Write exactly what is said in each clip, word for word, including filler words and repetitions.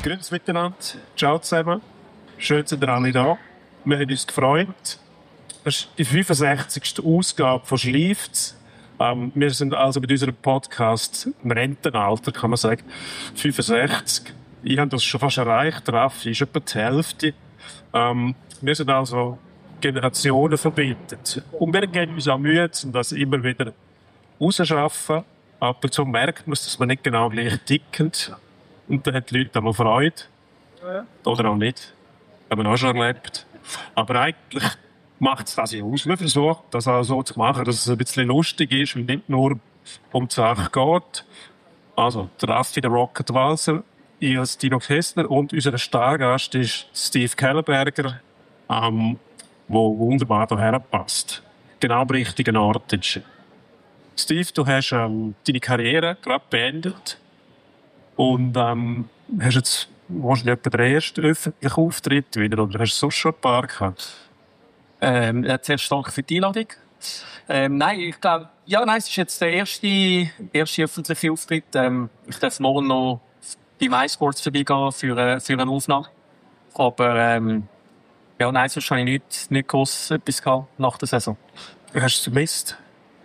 Grüezi miteinander. Ciao zusammen. Schön, dass ihr alle da. Wir haben uns gefreut. Das ist die fünfundsechzigste Ausgabe von «Schleift's». Ähm, wir sind also mit unserem Podcast im Rentenalter, kann man sagen, fünfundsechzig. Ich habe das schon fast erreicht. Raffi ist etwa die Hälfte. Ähm, wir sind also Generationen verbindet. Und wir geben uns auch Mühe, um das immer wieder rauszuschaffen. Ab und zu merkt man, dass wir nicht genau gleich ticken. Und dann haben die Leute auch Freude. Ja. Oder auch nicht. Haben wir auch schon erlebt. Aber eigentlich macht es das ja aus. Wir versuchen, das auch so zu machen, dass es ein bisschen lustig ist und nicht nur um die Sache geht. Also, der Raffi, der Rocket Walser, ich als Dino Kessler und unser Stargast ist Steve Kellenberger, ähm, der wunderbar hierher passt. Genau am richtigen Ort ist. Steve, du hast ähm, deine Karriere gerade beendet und ähm, hast jetzt wahrscheinlich etwa den ersten öffentlichen Auftritt wieder, oder hast du sonst schon ein paar gehabt? Ähm, zuerst danke für die Einladung. Ähm, nein, ich glaube, ja, nein, es ist jetzt der erste, erste öffentliche Auftritt. Ähm, ich darf morgen noch bei MySports vorbeigehen für, äh, für eine Aufnahme. Aber, ähm, ja, nein, sonst habe ich nicht, nicht gross etwas gehabt nach der Saison. Hast du es vermisst?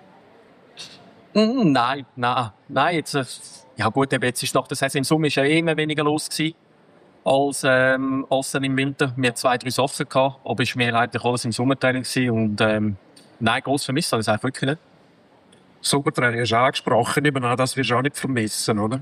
Mm, nein, nein, nein, jetzt, äh, ja gut, eben jetzt ist nach der Saison im Sommer ist ja eh immer weniger los gewesen. Als, ähm, als dann im Winter. Wir hatten zwei, drei Sachen gehabt, aber es war mir eigentlich alles im Sommertraining gewesen. Und, ähm, nein, gross vermisst habe ich es einfach wirklich nicht. Sommertraining hast du angesprochen. Ich nehme an, das wirst du auch nicht vermissen, oder?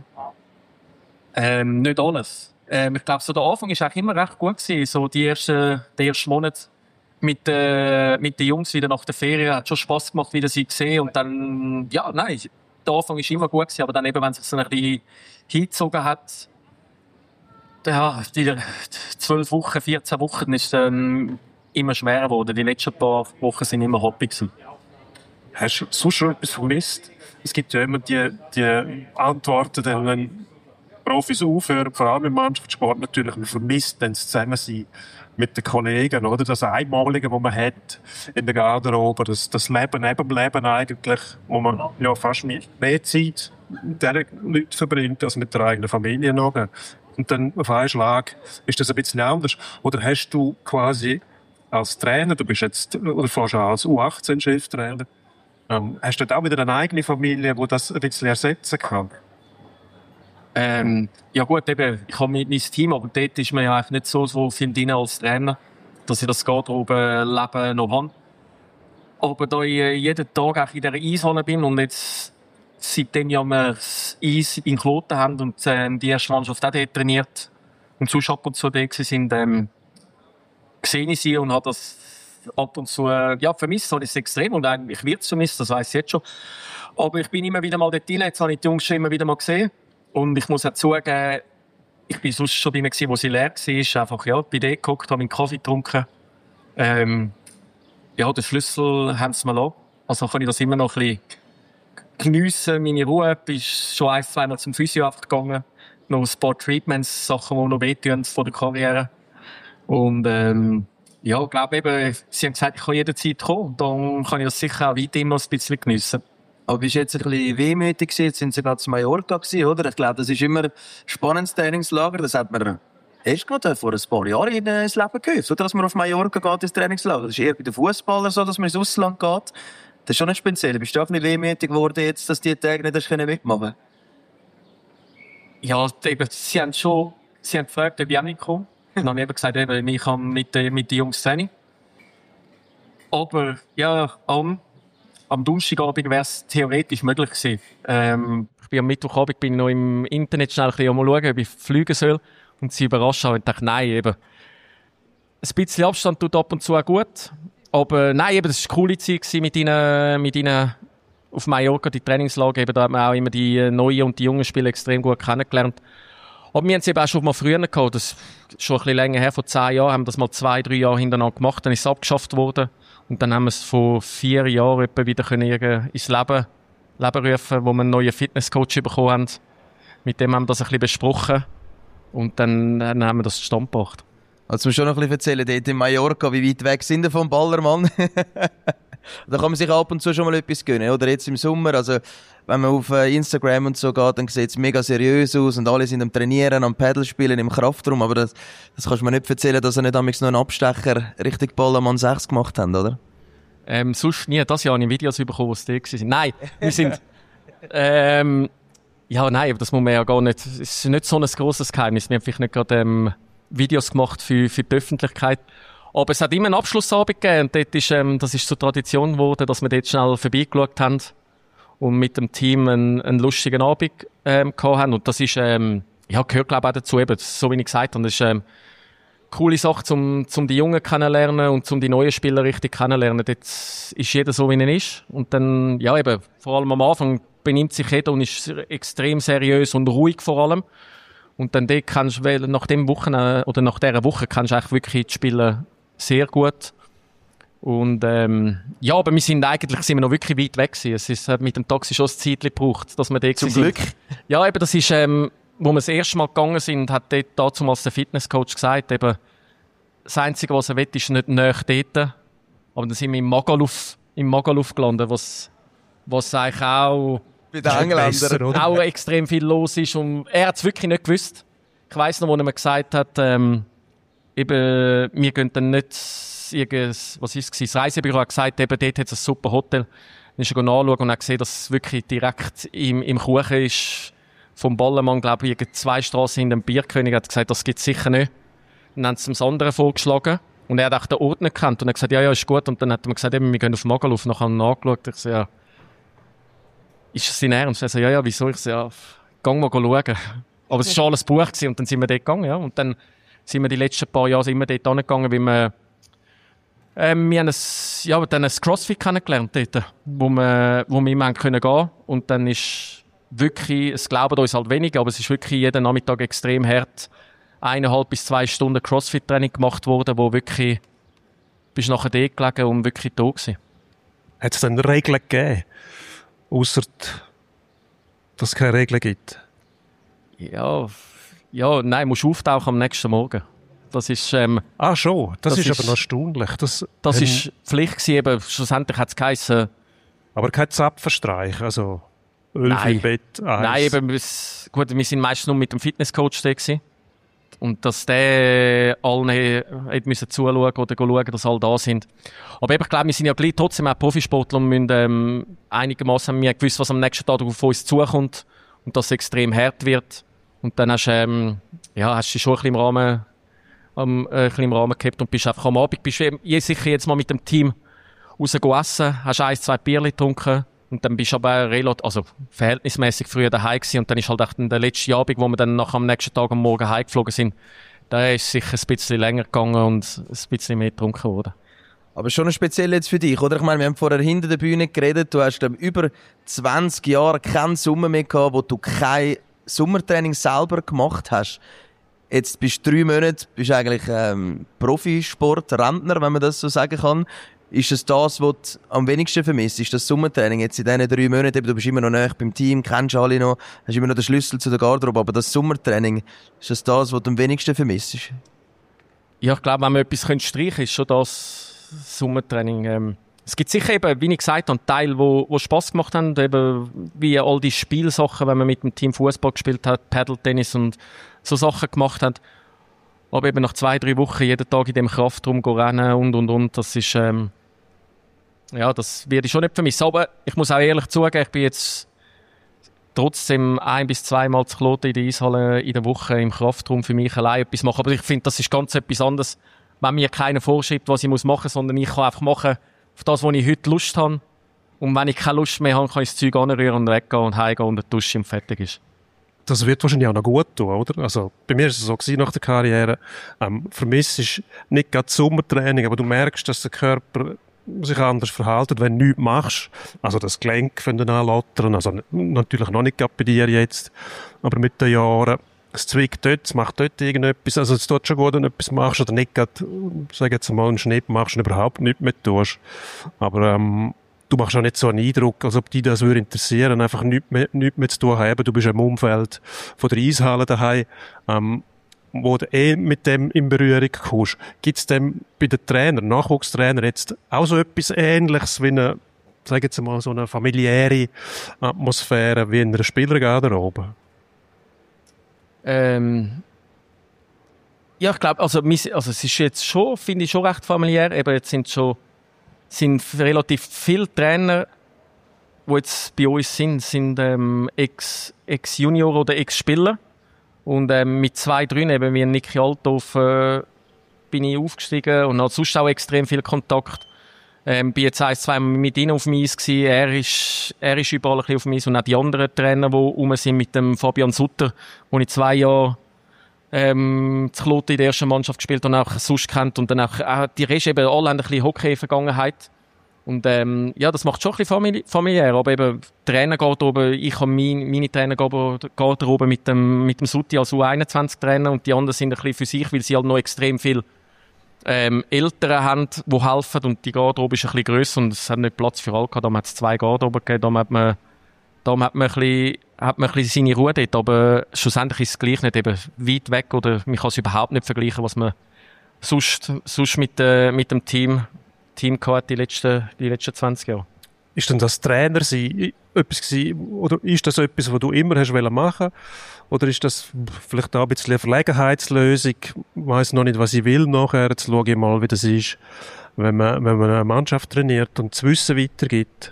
Ähm, nicht alles. Ähm, ich glaube, so der Anfang war eigentlich immer recht gut gewesen. So die ersten, die ersten Monate mit, äh, mit den Jungs wieder nach der Ferien. Hat schon Spass gemacht, wieder sie gesehen. Und dann, ja, nein, der Anfang war immer gut gewesen. Aber dann eben, wenn es sich so ein bisschen hingezogen hat, ja, die zwölf Wochen, vierzehn Wochen ist dann immer schwerer geworden. Die letzten paar Wochen sind immer hoppig gewesen. Hast du sonst schon etwas vermisst? Es gibt ja immer die, die Antworten, wenn Profis aufhören, vor allem im Mannschaftssport natürlich, man vermisst dann das Zusammensein mit den Kollegen, oder? Das Einmalige, das man hat in der Garderobe, das, das Leben neben dem Leben eigentlich, wo man ja fast mehr Zeit mit diesen Leuten verbringt, als mit der eigenen Familie noch. Und dann auf einen Schlag ist das ein bisschen anders. Oder hast du quasi als Trainer, du bist jetzt, oder fast schon als U achtzehn-Cheftrainer, ähm, hast du dort auch wieder eine eigene Familie, die das ein bisschen ersetzen kann? Ähm, ja gut, eben, ich habe mein Team, aber dort ist man ja eigentlich nicht so, so viel drin als Trainer, dass ich das Garderobe-Leben noch habe. Aber da ich jeden Tag auch in dieser Eishalle bin und jetzt seitdem ja wir das Eis in Kloten haben und ähm, die erste Mannschaft auch dort trainiert und sonst ab und zu da sind, ähm, sehe ich sie und habe das ab und zu, äh, ja, vermisst habe ich es extrem und eigentlich wird es vermisst, das weiss ich jetzt schon. Aber ich bin immer wieder mal dort rein, jetzt habe ich die Jungs schon immer wieder mal gesehen und ich muss auch zugeben, ich bin sonst schon bei ihnen gewesen, wo sie leer war, einfach, ja, bei denen geguckt, habe einen Kaffee getrunken, ähm, ja, den Schlüssel haben sie mir lassen, also kann ich das immer noch ein bisschen geniessen, meine Ruhe. Ich bin schon ein, zweimal zum Physio einfach gegangen. Noch ein paar Treatments, Sachen, die noch wehtun vor der Karriere. Und, ähm, ja, ich glaube eben, sie haben gesagt, ich kann jederzeit kommen. Dann kann ich das sicher auch weiterhin noch ein bisschen geniessen. Aber bist du jetzt ein bisschen wehmütig gewesen? Jetzt sind sie gerade zu Mallorca gewesen, oder? Ich glaube, das ist immer ein spannendes Trainingslager. Das hat man erst gerade vor ein paar Jahren ins Leben gehört, oder? Dass man auf Mallorca geht, ins Trainingslager. Das ist eher bei den Fußballern so, dass man ins Ausland geht. Das ist schon nicht speziell. Bist du auch ein bisschen wehmütig geworden, jetzt, dass die Tage nicht hast mitmachen können? Ja, eben, sie haben schon, sie haben gefragt, ob ich auch mitkomme. Dann habe ich eben gesagt, eben, ich kann mit, mit den Jungs Training. Aber, ja, am, am Donnerstagabend wäre es theoretisch möglich gewesen. Ähm, ich bin am Mittwochabend bin noch im Internet schnell ein bisschen mal schauen, ob ich fliegen soll. Und sie überrascht haben und dachte, nein, eben. Ein bisschen Abstand tut ab und zu auch gut. Aber nein, eben, das war eine coole Zeit mit ihnen, mit ihnen auf Mallorca, die Trainingslager. Eben, da hat man auch immer die neuen und die jungen Spieler extrem gut kennengelernt. Aber wir haben es eben auch schon mal früher gehabt. Das ist schon ein bisschen länger her, vor zehn Jahren, haben wir das mal zwei, drei Jahre hintereinander gemacht. Dann ist es abgeschafft worden. Und dann haben wir es vor vier Jahren etwa wieder können ins Leben, Leben rufen, wo wir einen neuen Fitnesscoach bekommen haben. Mit dem haben wir das ein bisschen besprochen. Und dann, dann haben wir das zustande gebracht. Also, du musst schon noch ein bisschen erzählen, dort in Mallorca, wie weit weg sind wir vom Ballermann? Da kann man sich ab und zu schon mal etwas gönnen, oder? Jetzt im Sommer, also wenn man auf Instagram und so geht, dann sieht es mega seriös aus und alle sind am Trainieren, am Paddle spielen, im Kraftraum, aber das, das kannst du mir nicht erzählen, dass er nicht damals noch einen Abstecher richtig Ballermann sechs gemacht haben, oder? Ähm, sonst nie. Das Jahr habe ich Videos bekommen, was da waren. Nein, wir sind... ähm, ja, nein, aber das muss man ja gar nicht... Es ist nicht so ein grosses Geheimnis. Wir haben vielleicht nicht gerade ähm, Videos gemacht für, für die Öffentlichkeit. Aber es hat immer einen Abschlussabend gegeben. Und dort ist, ähm, das ist zur Tradition geworden, dass wir dort schnell vorbeigeschaut haben und mit dem Team einen, einen lustigen Abend ähm, gehabt haben. Und das ist, ähm, ja, gehört glaube ich auch dazu, eben, so wie ich gesagt habe. Das ist ähm, eine coole Sache, um, um die Jungen kennenlernen und um die neuen Spieler richtig kennenlernen. Dort ist jeder so, wie er ist. Und dann, ja eben, vor allem am Anfang benimmt sich jeder und ist extrem seriös und ruhig vor allem. Und dann dort kannst du, nach dem Wochen, oder nach dieser Woche kannst du eigentlich wirklich die Spieler sehr gut. Und ähm, ja, aber wir sind eigentlich sind wir noch wirklich weit weg gewesen. Es ist, mit dem Taxi schon ein Zeitchen gebraucht, dass wir dort Zum sind. Glück. Ja, eben, das ist, ähm, wo wir das erste Mal gegangen sind, hat dort damals der Fitnesscoach gesagt, eben, das Einzige, was er will, ist nicht näher dort. Aber dann sind wir im Magaluf, im Magaluf gelandet, was, was eigentlich auch, Bei den Engländern. Besser, oder? auch extrem viel los ist. Und er hat es wirklich nicht gewusst. Ich weiss noch, wo er mir gesagt hat, ähm, eben, wir gehen dann nicht, irgendwas, was ist es, das Reisebüro hat gesagt, eben, dort hat es ein super Hotel. Dann ist er nachschauen und hat gesehen, dass es wirklich direkt im, im Kuchen ist, vom Ballermann, glaube ich, zwei Straßen hinter dem Bierkönig, hat gesagt, das gibt es sicher nicht. Dann haben sie ihm das andere vorgeschlagen. Und er hat auch den Ort nicht gekannt. Und er hat gesagt, ja, ja, ist gut. Und dann hat er mir gesagt, eben, wir gehen auf Magaluf. Nachher haben wir nachgeschaut. Ich so, ja, ist das sein Ernst? Er so, ja, ja, wieso? Ich so, ja, geh mal schauen. Aber es war schon alles Buch gewesen. Und dann sind wir dort gegangen, ja. Und dann sind wir die letzten paar Jahre immer dort angegangen, weil wir, ähm, wir haben ein, ja, dann ein Crossfit kennengelernt dort, wo wir, wo wir immer gehen können. Und dann ist wirklich, es glauben uns halt weniger, aber es ist wirklich jeden Nachmittag extrem hart, eineinhalb bis zwei Stunden Crossfit-Training gemacht worden, wo wirklich, bist nachher dort gelegen und wirklich da gewesen. Hat es denn Regeln gegeben? Ausser, dass es keine Regeln gibt? Ja, ja, nein, musst auftauchen am nächsten Morgen. Das ist, ähm, Ah, schon. Das, Das ist, ist- aber noch erstaunlich. Das, das ähm, ist Pflicht gewesen, eben, schlussendlich hat es geheißen, Aber kein Zapfenstreich, also Öl Nein. im Bett, Eis. nein, eben, es- gut, wir sind meistens nur mit dem Fitnesscoach da gewesen. Und dass der allen hat müssen zuschauen oder schauen, dass alle da sind. Aber eben, ich glaube, wir sind ja gleich trotzdem auch Profisportler und müssen ähm, einigermaßen haben wir gewusst, was am nächsten Tag auf uns zukommt und dass es extrem hart wird. Und dann hast du, ähm, ja, hast du dich schon ein bisschen im Rahmen, ähm, äh, ein bisschen im Rahmen gehabt und bist einfach am Abend, bist eben, je sicher jetzt mal mit dem Team raus essen, hast ein, zwei Bierchen getrunken und dann bist du aber relativ, also verhältnismäßig früher daheim gewesen und dann ist halt echt der letzte Abend, wo wir dann nach am nächsten Tag am Morgen heimgeflogen sind, da ist sicher ein bisschen länger gegangen und ein bisschen mehr getrunken worden. Aber schon speziell jetzt für dich, oder? Ich meine, wir haben vorher hinter der Bühne geredet. Du hast, glaube ich, über zwanzig Jahre keinen Sommer mehr gehabt, wo du kein Sommertraining selber gemacht hast. Jetzt bist du drei Monate, bist eigentlich ähm, Profisport-Rentner, wenn man das so sagen kann. Ist es das, was du am wenigsten vermisst? Ist das Sommertraining jetzt in diesen drei Monaten? Du bist immer noch nahe beim Team, kennst alle noch, hast immer noch den Schlüssel zu der Garderobe. Aber das Sommertraining, ist das das, was du am wenigsten vermisst? Ja, ich glaube, wenn man etwas streichen könnte, ist schon das Sommertraining. Ähm, es gibt sicher eben, wie ich gesagt habe, Teile, wo, wo Spass gemacht haben, eben wie all die Spielsachen, wenn man mit dem Team Fußball gespielt hat, Paddle-Tennis und so Sachen gemacht hat. Aber eben nach zwei, drei Wochen jeden Tag in dem Kraftraum gehen rennen und, und, und, das ist, ähm, ja, das werde ich schon nicht vermissen. Aber ich muss auch ehrlich zugeben, ich bin jetzt trotzdem ein- bis zweimal zu Kloten in der Eishalle in der Woche im Kraftraum für mich allein etwas machen. Aber ich finde, das ist ganz etwas anderes, wenn mir keiner vorschreibt, was ich machen muss, sondern ich kann einfach machen, auf das, wo ich heute Lust habe. Und wenn ich keine Lust mehr habe, kann ich das Zeug anrühren und weggehen und heimgehen und der Dusche und fertig ist. Das wird wahrscheinlich auch noch gut tun, oder? Also, bei mir ist es so gewesen nach der Karriere. Ähm, vermisst ist nicht gerade Sommertraining, aber du merkst, dass der Körper sich anders verhält, wenn du nichts machst. Also, das Gelenk fängt an anlottern. Also, n- natürlich noch nicht gerade bei dir jetzt, aber mit den Jahren. Es zwickt dort, es macht dort irgendetwas. Also, es tut schon gut, wenn du etwas machst oder nicht gerade, sag jetzt mal, einen Schnitt machst und überhaupt nichts mehr tust. Aber, ähm, du machst auch nicht so einen Eindruck, als ob dich das würde interessieren, einfach nichts mehr, nichts mehr zu tun haben. Du bist im Umfeld von der Eishalle daheim. Ähm, wo du eh mit dem in Berührung kommst. Gibt es denn bei den Trainern, Nachwuchstrainern jetzt auch so etwas Ähnliches wie eine, sag jetzt mal, so eine familiäre Atmosphäre wie in einer Spielergarderobe? Ähm, ja, ich glaube, also, also es ist jetzt schon, finde ich, schon recht familiär. Eben, jetzt sind schon sind relativ viele Trainer, die jetzt bei uns sind, sind ähm, Ex, Ex-Junior oder Ex-Spieler. Und ähm, mit zwei, drei, eben wie Niki Althoff, äh, bin ich aufgestiegen und hatte sonst auch extrem viel Kontakt. Ähm, bin jetzt ein, zwei Mal mit ihm auf dem Eis gewesen. Er ist, er ist überall ein bisschen auf dem Eis. Und auch die anderen Trainer, die rum sind, mit dem Fabian Sutter, wo ich zwei Jahre ähm, zu Kloten in der ersten Mannschaft gespielt und auch sonst kennt. Und dann auch, auch die Rest eben alle haben ein bisschen Hockey-Vergangenheit. Und ähm, ja, das macht schon ein bisschen familiär. Aber eben, Trainergarderobe, ich habe mein, meine Trainergarderobe mit dem, mit dem Sutti als U einundzwanzig-Trainer und die anderen sind ein bisschen für sich, weil sie halt noch extrem viel ähm, Eltern haben, die helfen und die Garderobe ist ein bisschen grösser und es hat nicht Platz für alle gehabt. Da hat es zwei Garderoben gegeben, da hat man, da hat man, ein bisschen, hat man ein bisschen seine Ruhe dort. Aber schlussendlich ist es gleich nicht eben weit weg oder man kann es überhaupt nicht vergleichen, was man sonst, sonst mit, äh, mit dem Team Team gehabt die letzten, die letzten zwanzig Jahre. Ist denn das Trainer sein etwas gewesen, oder ist das etwas, was du immer hast machen? Oder ist das vielleicht auch ein bisschen eine Verlegenheitslösung? Ich weiss noch nicht, was ich will nachher. Jetzt schaue ich mal, wie das ist, wenn man, wenn man eine Mannschaft trainiert und das Wissen weitergibt.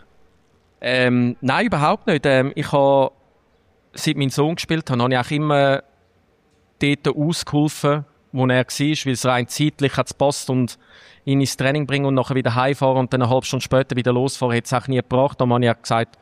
Ähm, nein, überhaupt nicht. Ähm, ich habe, seit mein Sohn gespielt hat, habe ich auch immer dort ausgeholfen, wo er war, weil es rein zeitlich hat gepasst und ihn ins Training bringen und nachher wieder heimfahren und dann eine halbe Stunde später wieder losfahren, hätte es auch nie gebracht. Da habe ich auch gesagt,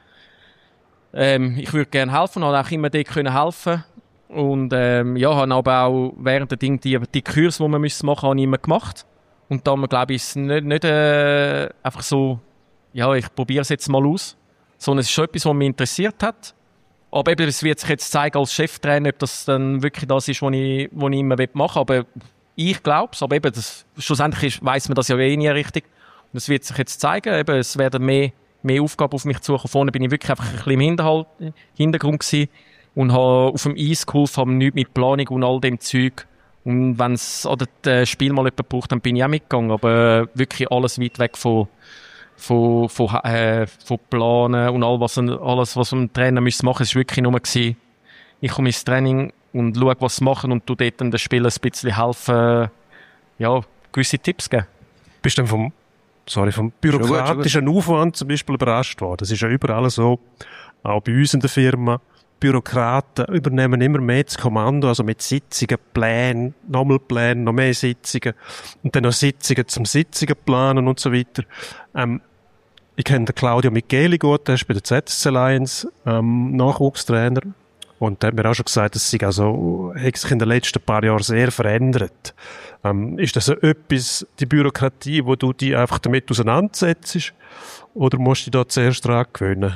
ähm, ich würde gerne helfen und habe auch immer dort können helfen. Und ähm, ja, habe aber auch während der Dinge die, die Kurse, die man machen musste, habe ich immer gemacht. Und da haben wir, glaube ich, nicht, nicht äh, einfach so, ja, ich probiere es jetzt mal aus, sondern es ist schon etwas, was mich interessiert hat. Aber eben, es wird sich jetzt zeigen als Cheftrainer, ob das dann wirklich das ist, was ich, was ich immer machen will. Aber ich glaube es, aber eben, das, schlussendlich weiss man das ja eh nie richtig. Und das wird sich jetzt zeigen, eben, es werden mehr, mehr Aufgaben auf mich zukommen. Vorne bin ich wirklich einfach ein bisschen im Hinterhalt, Hintergrund gewesen und habe auf dem Eis geholfen, habe nichts mit Planung und all dem Zeug. Und wenn es oder das Spiel mal jemand braucht, dann bin ich auch mitgegangen. Aber äh, wirklich alles weit weg von, von, von, äh, von Planen und all was, alles, was ein Trainer müsste machen. Es war wirklich nur gewesen, ich komme ins Training und schaue, was sie machen und du dort den Spielern ein bisschen helfen, ja, gewisse Tipps geben. Bist du denn vom, sorry, vom bürokratischen Aufwand zum Beispiel überrascht worden? Das ist ja überall so, auch bei uns in der Firma. Bürokraten übernehmen immer mehr das Kommando, also mit Sitzungen, Plänen, nochmal Plänen, noch mehr Sitzungen und dann noch Sitzungen zum Sitzungen planen und so weiter. Ähm, ich kenne den Claudio Micheli gut, der ist bei der Z S C Lions ähm, Nachwuchstrainer. Und der hat mir auch schon gesagt, dass sich also, hat sich in den letzten paar Jahren sehr verändert. Ähm, ist das so etwas, die Bürokratie, wo du dich einfach damit auseinandersetzt? Oder musst du dich da zuerst dran gewöhnen?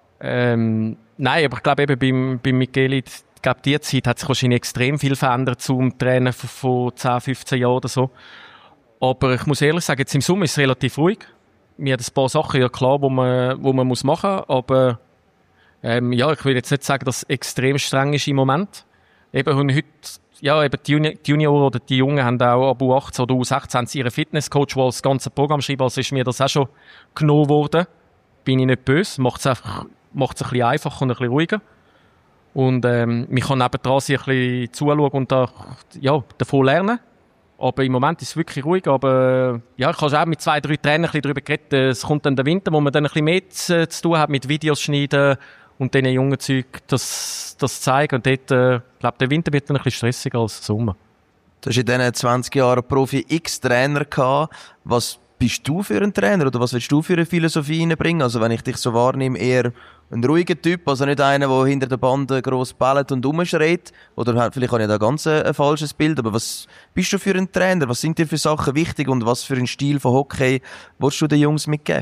Ähm, nein, aber ich glaube eben beim, beim Micheli, ich glaube, die Zeit hat sich wahrscheinlich extrem viel verändert zum Trainer von, von zehn, fünfzehn Jahren oder so. Aber ich muss ehrlich sagen, jetzt im Sommer ist es relativ ruhig. Mir hat ein paar Sachen ja klar, wo man, wo man muss machen muss, aber Ähm, ja, ich will jetzt nicht sagen, dass es extrem streng ist im Moment. Eben, und heute, ja, eben die, Juni- die Junioren oder die Jungen haben auch ab U achtzehn oder U sechzehn haben sie ihren Fitnesscoach, der das ganze Programm schreibt, also ist mir das auch schon genommen worden. Bin ich nicht böse, macht es einfach, macht es ein bisschen einfacher und ein bisschen ruhiger. Und, ähm, man kann nebendran sich ein bisschen zuschauen und da, ja, davon lernen. Aber im Moment ist es wirklich ruhig, aber, ja, ich habe auch mit zwei, drei Trainern ein bisschen darüber geredet. Es kommt dann der Winter, wo man dann ein bisschen mehr zu, zu tun hat mit Videos schneiden, und diesen jungen Zeug das, das zeigen. Und dort, äh, ich glaube, der Winter wird dann ein bisschen stressiger als der Sommer. Du hast in diesen zwanzig Jahren Profi x Trainer gehabt. Was bist du für ein Trainer oder was willst du für eine Philosophie reinbringen? Also wenn ich dich so wahrnehme, eher ein ruhiger Typ, also nicht einer, der hinter der Bande gross bellt und rumschreit. Oder vielleicht habe ich da ganz ein, ein falsches Bild. Aber was bist du für ein Trainer? Was sind dir für Sachen wichtig und was für einen Stil von Hockey willst du den Jungs mitgeben?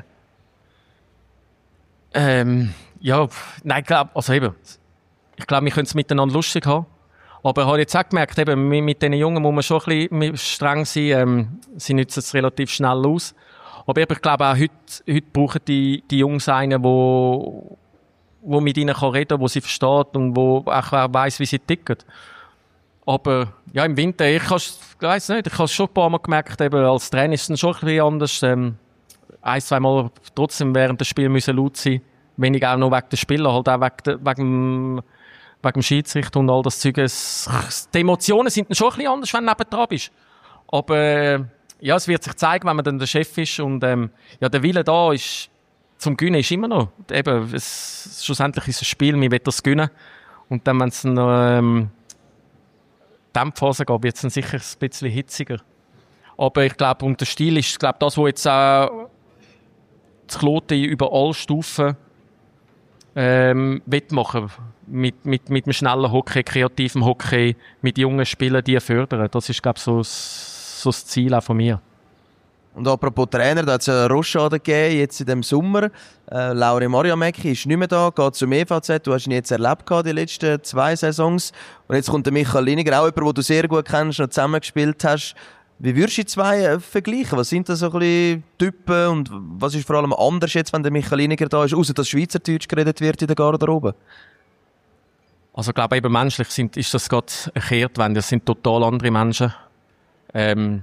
Ähm, ja, nein, ich glaube, also eben, ich glaube, wir können es miteinander lustig haben. Aber ich habe jetzt auch gemerkt, eben, mit diesen Jungen muss man schon ein bisschen streng sein. Ähm, sie nutzen es relativ schnell aus. Aber eben, ich glaube auch heute, heute brauchen die, die Jungs einen, wo, wo mit ihnen kann reden kann, wo sie versteht und wo auch weiss, wie sie ticken. Aber ja, im Winter, ich weiß nicht, ich habe es schon ein paar Mal gemerkt, eben, als Trainer ist es schon ein bisschen anders. Ähm, ein, zwei Mal trotzdem während des Spiels müssen laut sein. Weniger auch noch wegen der Spieler, halt auch wegen, de, wegen, dem, wegen dem Schiedsrichter und all das Zeug. Es, die Emotionen sind dann schon ein bisschen anders, wenn du nebendran bist. Aber äh, ja, es wird sich zeigen, wenn man dann der Chef ist. Und ähm, ja, der Wille da ist, zum Gewinnen ist immer noch. Eben, es, schlussendlich ist es ein Spiel, wir wollen das gewinnen. Und dann, wenn es noch ähm, Dämpfphase geht, wird es dann sicher ein bisschen hitziger. Aber ich glaube, und der Stil ist, glaube das, was jetzt auch das Kloten über alle Stufen ähm, wettmachen. Mit, mit, mit einem schnellen Hockey, kreativen Hockey, mit jungen Spielern, die fördern. Das ist, glaube ich, so, so das Ziel auch von mir. Und apropos Trainer, da hat es einen Rochade gegeben, jetzt in dem Sommer. Äh, Lauri Marjamäki ist nicht mehr da, geht zum E V Z. Du hast ihn jetzt erlebt, die letzten zwei Saisons. Und jetzt kommt der Michael Liniger, auch jemand, den du sehr gut kennst, noch zusammengespielt hast. Wie würdest du die zwei äh, vergleichen? Was sind da so ein bisschen Typen und was ist vor allem anders jetzt, wenn der Michael Liniger da ist, außer dass Schweizerdeutsch geredet wird in der Garderobe? Also ich glaube, eben menschlich sind, ist das gerade eine Kehrtwende. Das sind total andere Menschen. Ähm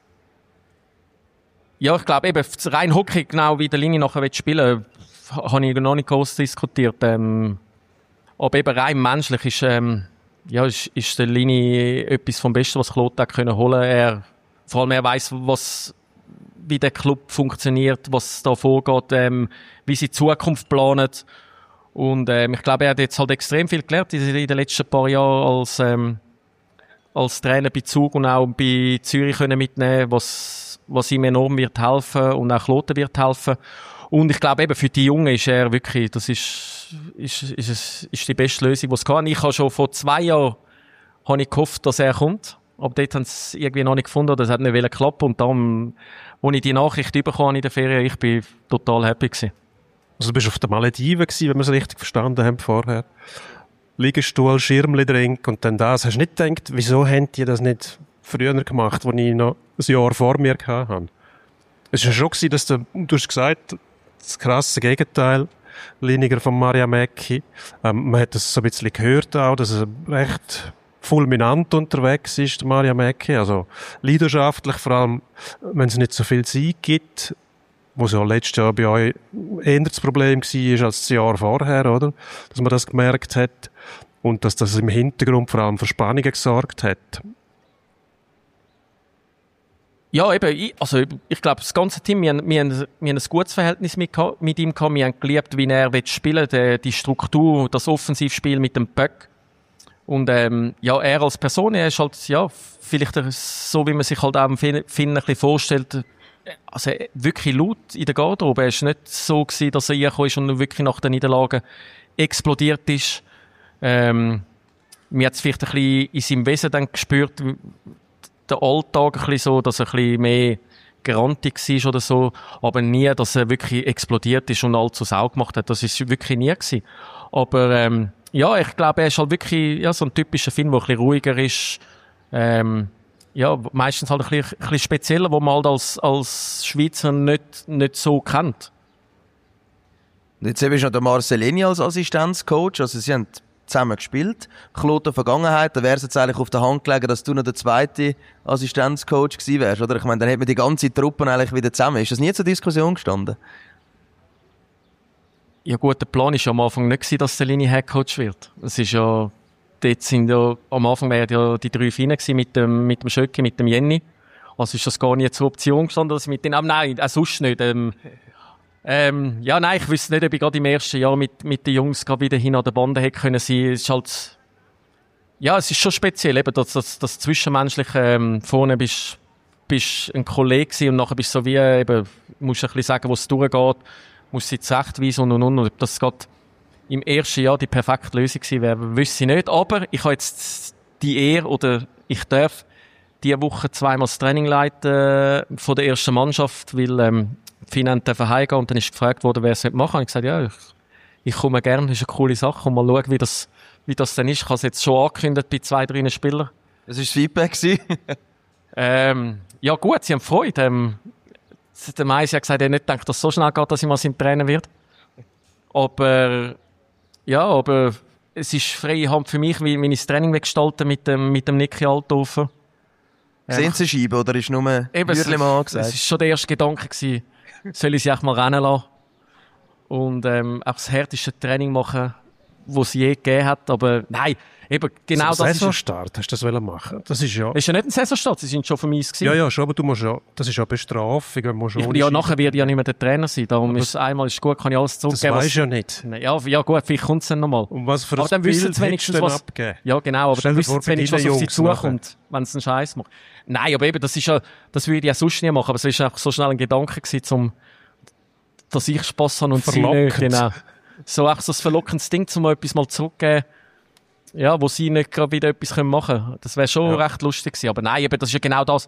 ja, ich glaube eben, rein Hockey, genau wie der Linie nachher spielen will, habe ich noch nicht groß diskutiert. Ähm aber eben rein menschlich ist, ähm, ja, ist, ist der Linie etwas vom Besten, was Kloten können holen. Er, vor allem er weiss, was, wie der Club funktioniert, was da vorgeht, ähm, wie sie die Zukunft planen. Und ähm, ich glaube, er hat jetzt halt extrem viel gelernt in den letzten paar Jahren als, ähm, als Trainer bei Zug und auch bei Zürich können mitnehmen, was, was ihm enorm wird helfen und auch Kloten wird helfen. Und ich glaube eben, für die Jungen ist er wirklich, das ist, ist, ist, ist, ist die beste Lösung, die es kann. Ich habe schon vor zwei Jahren habe ich gehofft, dass er kommt. Aber dort haben sie es irgendwie noch nicht gefunden, oder es hat nicht klappen. Und dann, als ich die Nachricht bekommen in der Ferien, ich bin total happy gewesen. Also du bist auf den Malediven gewesen, wenn wir es richtig verstanden haben vorher. Liegestuhl, Schirmli drin und dann das. Hast du nicht gedacht, wieso haben die das nicht früher gemacht, als ich noch ein Jahr vor mir hatte? Es war ja schon gewesen, dass du, du hast gesagt, das krasse Gegenteil, Liniger von Marjamäki. Ähm, man hat das so ein bisschen gehört auch, dass er recht fulminant unterwegs ist, der Marjamäki. Also leidenschaftlich, vor allem, wenn es nicht so viel Zeit gibt, was ja letztes Jahr bei euch eher das Problem war als das Jahr vorher, oder? Dass man das gemerkt hat und dass das im Hintergrund vor allem für Spannungen gesorgt hat. Ja, eben, ich, also ich glaube, das ganze Team, wir haben, wir haben, wir haben ein gutes Verhältnis mit, mit ihm gehabt. Wir haben geliebt, wie er spielen will, die Struktur, das Offensivspiel mit dem Puck. Und ähm, ja, er als Person, er ist halt, ja, vielleicht so, wie man sich halt auch im Finn ein bisschen vorstellt, also wirklich laut in der Garderobe. Er war nicht so gewesen, dass er reingekommen ist und wirklich nach der Niederlage explodiert ist. Ähm, man hat es vielleicht ein bisschen in seinem Wesen dann gespürt, der Alltag ein bisschen so, dass er ein bisschen mehr grantig war oder so, aber nie, dass er wirklich explodiert ist und allzu Sau gemacht hat. Das ist wirklich nie gewesen. Aber ähm, ja, ich glaube, er ist halt wirklich ja, so ein typischer Film, der ein bisschen ruhiger ist. Ähm, ja, meistens halt ein bisschen, ein bisschen spezieller, wo man halt als, als Schweizer nicht, nicht so kennt. Jetzt eben ist noch der Marcelini als Assistenzcoach, also sie haben zusammen gespielt. Kloten Vergangenheit, da wäre es jetzt eigentlich auf der Hand gelegen, dass du noch der zweite Assistenzcoach gewesen wärst, oder? Ich meine, dann hätte man die ganze Truppe eigentlich wieder zusammen. Ist das nie zur Diskussion gestanden? Ja gut, der Plan war ja am Anfang nicht gewesen, dass der Linie Headcoach wird. Es ist ja, dort sind ja, am Anfang wären ja die drei Finnen gewesen, mit dem, mit dem Schöcki, mit dem Jenny. Also ist das gar nicht zur Option gestanden, dass ich mit denen, aber nein, auch sonst nicht. Ähm, ähm, ja, nein, ich wüsste nicht, ob ich gerade im ersten Jahr mit, mit den Jungs gerade wieder hin an der Bande hätte können sein. Es ist halt, ja, es ist schon speziell, eben, dass, dass, dass zwischenmenschlich, ähm, vorne bist, bist ein Kollege gewesen und nachher bist du so wie, eben, musst du ein bisschen sagen, wo es durchgeht, musst sie zurechtweisen und und und. Und ob das gerade im ersten Jahr die perfekte Lösung gewesen wäre, wüsste ich nicht. Aber ich habe jetzt die Ehre, oder ich darf diese Woche zweimal das Training leiten äh, von der ersten Mannschaft, weil, ähm, Finan dürfen heimgehen und dann ist gefragt worden, wer es nicht machen. Ich habe gesagt, ja, ich, ich komme gerne, das ist eine coole Sache und mal schauen, wie das, wie das dann ist. Ich habe es jetzt schon angekündigt bei zwei, drei Spielern. Das war das Feedback. ähm, ja gut, sie haben Freude. Ähm, der Meisi hat gesagt, er nicht gedacht, dass es so schnell geht, dass ich mal sein Trainer wird. Aber, ja, aber es ist freie Hand für mich, wie, wie ich das Training gestalten mit dem, mit dem Niki Althofer. Sehen Sie Scheibe oder ist nur Würlemann gesagt? Es war schon der erste Gedanke gewesen, soll ich sie echt mal rennen lassen und ähm, auch das härteste Training machen, das es je gegeben hat, aber nein, eben genau so das ist... Saisonstart, hast du das wollen machen? Das ist ja... Das ist ja nicht ein Saisonstart, sie sind schon vom Eis gewesen. Ja, ja, schon, aber du musst ja... Das ist ja Bestrafung, wenn man schon... Ich, ja, nachher werde ich ja nicht mehr der Trainer sein, darum aber ist es einmal ist gut, kann ich alles zurückgeben. Das weisst du ja nicht. Ja, ja gut, vielleicht kommt es dann nochmal. Und was für aber dann wissen sie wenigstens, was... abgeben? Ja, genau, aber Stell dann dir wissen vor, sie wenigstens, was auf sie zukommt, wenn sie einen Scheiß macht. Nein, aber eben, das ist ja... Das würde ich ja sonst nie machen, aber es war einfach so schnell ein Gedanke gewesen, um, dass ich Spass habe und sie nicht. Genau. So auch so ein verlockendes Ding, um etwas mal zurückzugeben, ja, wo sie nicht gerade wieder etwas machen können. Das wäre schon ja. recht lustig gewesen. Aber nein, eben, das ist ja genau das.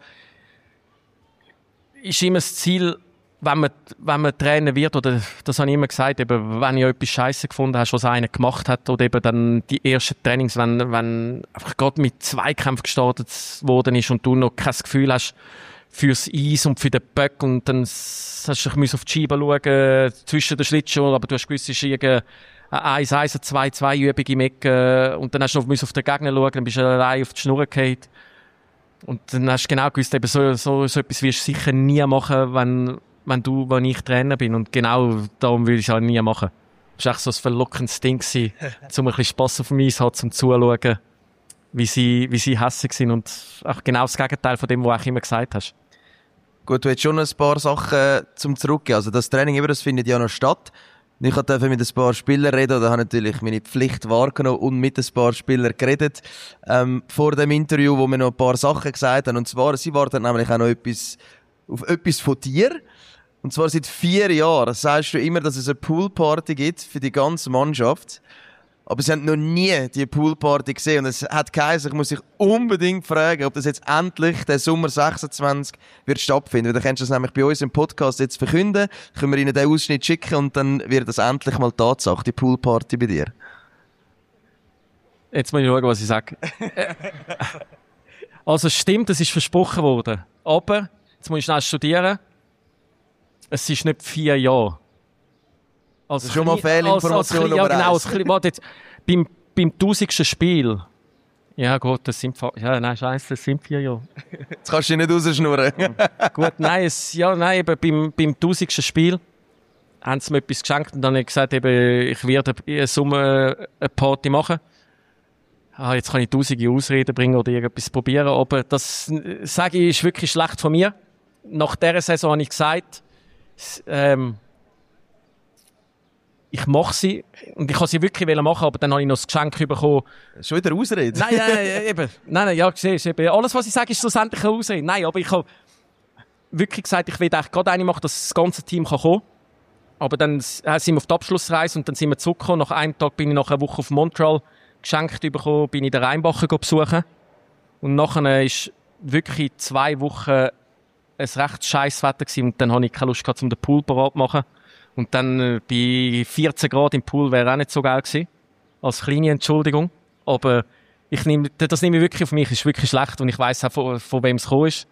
Ist immer das Ziel, wenn man, wenn man Trainer wird, oder das habe ich immer gesagt, eben, wenn ich etwas Scheisse gefunden habe, was einer gemacht hat, oder eben dann die ersten Trainings, wenn, wenn einfach gerade mit Zweikämpfen gestartet worden ist und du noch kein Gefühl hast fürs Eis und für den Böck und dann hast du auf die Scheibe schauen, zwischen den Schlittschuhen, aber du hast gewusst, es ist irgendeine eins eins, zwei zwei Übung im Eck und dann hast du noch auf den Gegner schauen, dann bist du allein auf die Schnur gefallen. Und dann hast du genau gewusst, eben so, so, so etwas wirst du sicher nie machen, wenn, wenn du, wenn ich Trainer bin. Und genau darum würde ich es auch nie machen. Das war echt so ein verlockendes Ding gewesen, um ein bisschen Spass auf dem Eis zu haben, zum Zuschauen, wie sie, wie sie hässig sind. Und auch genau das Gegenteil von dem, was du auch immer gesagt hast. Gut, du hast schon ein paar Sachen zum Zurückgehen. Also das Training, eben, das findet ja noch statt. Ich durfte mit ein paar Spielern reden oder habe natürlich meine Pflicht wahrgenommen und mit ein paar Spielern geredet ähm, vor dem Interview, wo wir noch ein paar Sachen gesagt haben. Und zwar, sie warten nämlich auch noch etwas, auf etwas von dir. Und zwar seit vier Jahren sagst du immer, dass es eine Poolparty gibt für die ganze Mannschaft. Aber sie haben noch nie die Poolparty gesehen. Und es hat geheißen, ich muss dich unbedingt fragen, ob das jetzt endlich der Sommer sechsundzwanzig wird stattfinden. Weil dann kannst du das nämlich bei uns im Podcast jetzt verkünden. Können wir ihnen den Ausschnitt schicken und dann wird das endlich mal Tatsache, die Poolparty bei dir. Jetzt muss ich schauen, was ich sage. Also stimmt, es ist versprochen worden. Aber, jetzt muss ich schnell studieren, es ist nicht vier Jahre. Als das ist schon mal Fehlinformation. Ja, genau. Als, warte jetzt, beim, beim tausendsten Spiel. Ja, gut, das sind, ja, nein, scheiße, das sind vier Jahre. Jetzt kannst du dich nicht rausschnurren. Gut, nein, es, ja, nein, eben beim, beim tausendsten Spiel haben sie mir etwas geschenkt und dann habe ich gesagt, eben, ich werde im Sommer eine Party machen. Ah, jetzt kann ich tausende Ausreden bringen oder irgendetwas probieren, aber das, sage ich, ist wirklich schlecht von mir. Nach dieser Saison habe ich gesagt, ähm, ich mache sie, und ich kann sie wirklich machen, aber dann habe ich noch das Geschenk bekommen. Schon wieder Ausrede? Nein, nein, eben. Nein, nein, ja, siehst du, eben. Alles, was ich sage, ist schlussendlich eine Ausrede. Nein, aber ich habe wirklich gesagt, ich will eigentlich gerade eine machen, dass das ganze Team kann kommen kann. Aber dann sind wir auf die Abschlussreise und dann sind wir zurückgekommen. Nach einem Tag bin ich nach einer Woche auf Montreal geschenkt bekommen, bin ich den Rheinbacher besuchen. Und nachher war wirklich zwei Wochen ein recht scheiß Wetter gewesen. Und dann hatte ich keine Lust gehabt, um den Pool parat zu machen. Und dann äh, bei vierzehn Grad im Pool wäre auch nicht so geil gewesen. Als kleine Entschuldigung. Aber ich nehm, das nehme ich wirklich auf mich. Es ist wirklich schlecht und ich weiss auch, von, von wem es gekommen ist.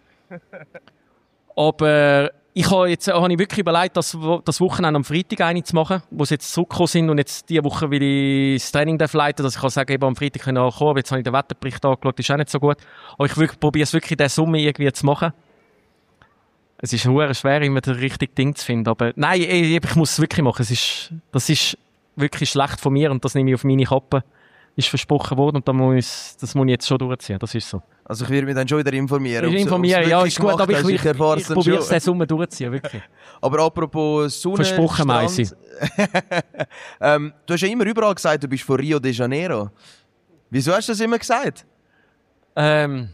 Aber ich habe jetzt habe ich wirklich überlegt, das, das Wochenende am Freitag eine zu machen, wo sie jetzt zurückgekommen sind. Und jetzt diese Woche will ich das Training leiten, dass ich kann sagen, eben am Freitag können wir kommen. Aber jetzt habe ich den Wetterbericht angeschaut, ist auch nicht so gut. Aber ich probiere es wirklich, diesen Sommer irgendwie zu machen. Es ist sehr schwer, immer das richtige Ding zu finden. Aber nein, ich, ich muss es wirklich machen. Es ist, das ist wirklich schlecht von mir und das nehme ich auf meine Kappe. Ist versprochen worden und das muss ich, das muss ich jetzt schon durchziehen. Das ist so. Also ich werde mich dann schon wieder informieren. Ich informiere, ja, ist gut, aber ich, ich, ich, ich probiere es den Sommer durchziehen, wirklich. Aber apropos Sonne, versprochen, Meisi. ähm, du hast ja immer überall gesagt, du bist von Rio de Janeiro. Wieso hast du das immer gesagt? Ähm...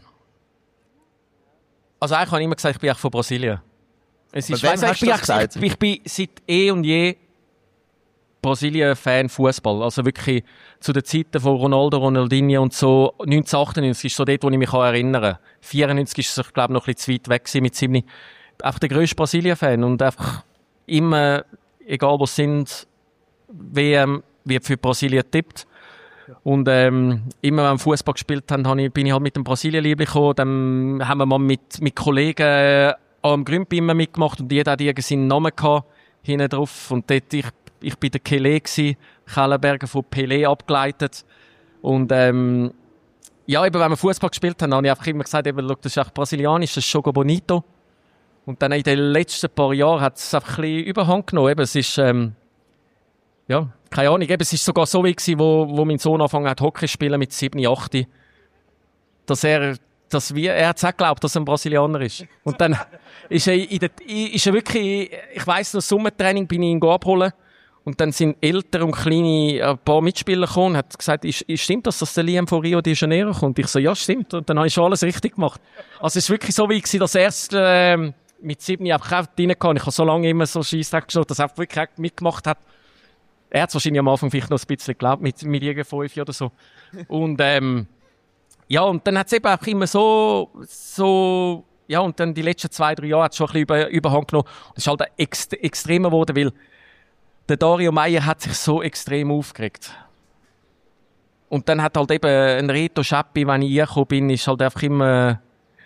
Also eigentlich habe ich immer gesagt, ich bin von Brasilien. Es ist, weiss, ich, bin ich, ich bin seit eh und je Brasilien-Fan Fußball. Also wirklich zu den Zeiten von Ronaldo, Ronaldinho und so. neunzehnhundertachtundneunzig ist so dort, wo ich mich erinnern kann. vierundneunzig ist es, ich glaube, noch ein bisschen zu weit weg mit ziemlich. Einfach der grösste Brasilien-Fan. Und einfach immer, egal wo es sind, W M wird für Brasilien tippt. Und ähm, immer, wenn wir Fußball gespielt haben, habe ich, bin ich halt mit dem Brasilien-Liebling gekommen. Dann haben wir mal mit, mit Kollegen äh, am Grümpi immer mitgemacht und jeder hat seinen Namen gehabt, hinten drauf. Und dort, ich, ich bin der Kelly gsi, Kellenberger von Pelé abgeleitet. Und, ähm, ja, eben, wenn wir Fußball gespielt haben, habe ich einfach immer gesagt, eben, schau, das ist echt brasilianisch, das ist Jogo Bonito. Und dann in den letzten paar Jahren hat es einfach ein bisschen Überhand genommen. Eben, es ist, ähm, ja, keine Ahnung, eben, es ist sogar so wie gewesen, wo, wo mein Sohn angefangen hat, Hockey zu spielen mit sieben, acht, dass er, dass wir, er hat es auch geglaubt, dass er ein Brasilianer ist. Und dann ist er, in der, ist er wirklich, ich weiss noch, Sommertraining bin ich ihn abholen. Und dann sind ältere und kleine, ein paar Mitspieler gekommen und hat gesagt, ist, ist, stimmt das, dass der Liam von Rio de Janeiro kommt? Ich so, ja, stimmt. Und dann habe ich schon alles richtig gemacht. Also es ist wirklich so wie gewesen, dass erst, äh, mit sieben einfach auch reingekommen. Ich habe so lange immer so Scheissdreck geschaut, dass er wirklich auch mitgemacht hat. Er hat es wahrscheinlich am Anfang vielleicht noch ein bisschen geglaubt, mit, mit irgend fünf oder so. Und, ähm, ja, und dann hat es eben auch immer so, so, ja, und dann die letzten zwei, drei Jahre hat es schon ein bisschen über, Überhand genommen. Und es ist halt ex, extremer geworden, weil der Dario Meier hat sich so extrem aufgeregt. Und dann hat halt eben ein Reto Schappi, wenn ich reingekommen bin, ist halt einfach immer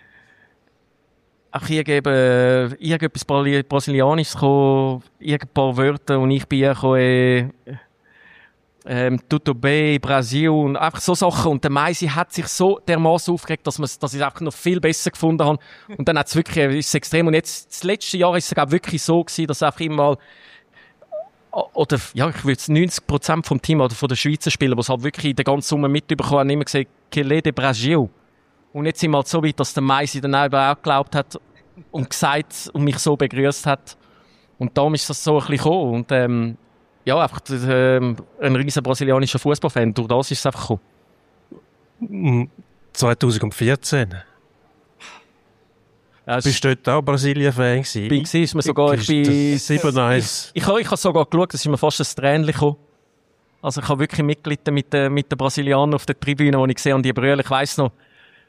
auch irgend, irgendetwas Brasilianisches gekommen, irgendein paar Wörter, und ich bin reingekommen, äh, ähm, Tudo bem, Brasil, und einfach so Sachen. Und der Meisi hat sich so dermaßen aufgeregt, dass, dass ich es einfach noch viel besser gefunden habe. Und dann hat es wirklich, ist es extrem. Und jetzt, das letzte Jahr ist es auch wirklich so gewesen, dass einfach immer mal, oder, ja, ich würde neunzig Prozent vom Team oder von den Schweizer Spielern, die es halt wirklich in der ganzen Summe mitbekommen haben, immer gesagt, Kelly de Brasil. Und jetzt sind wir halt so weit, dass der Meisi dann auch geglaubt hat und gesagt und mich so begrüßt hat. Und darum ist das so ein bisschen gekommen. Und, ähm, ja, einfach, ähm, ein riesen brasilianischer Fußballfan. Durch das ist es einfach gekommen. zwanzig vierzehn. Ja, bist du dort auch Brasilien-Fan gewesen? Bin ich, ist mir sogar, ich bin, sieben nice. Ich, ich, ich, ich habe sogar geschaut, es ist mir fast ein Tränchen gekommen. Also ich habe wirklich mitgelitten mit den, mit den Brasilianern auf der Tribüne, wo ich gesehen habe, die brüllen. Ich weiss noch,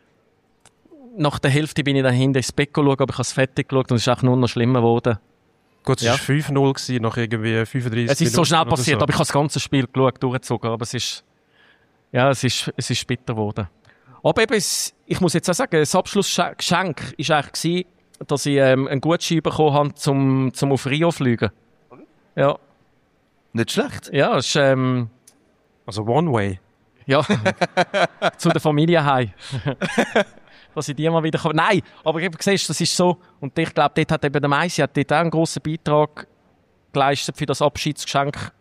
nach der Hälfte bin ich dann hinten ins Bett geschaut, aber ich habe es fertig geschaut und es ist auch nur noch schlimmer geworden. Gut, es ja. war fünf null nach irgendwie fünfunddreißig Es ist so schnell passiert, so. aber ich habe das ganze Spiel geschaut, durchgezogen, aber es ist, ja, es ist, es ist bitter geworden. Aber eben, es, ich muss jetzt auch sagen, das Abschlussgeschenk war eigentlich gewesen, dass ich ähm, einen Gutschein bekommen habe, zum, zum auf Rio fliegen. Ja. Nicht schlecht. Ja, es ist, ähm, also One Way. Ja, zu der Familie heim. Dass ich die mal wieder kann. Nein, aber eben siehst, das ist so. Und ich glaube, dort hat eben der Meisi hat dort auch einen grossen Beitrag geleistet für das Abschiedsgeschenk.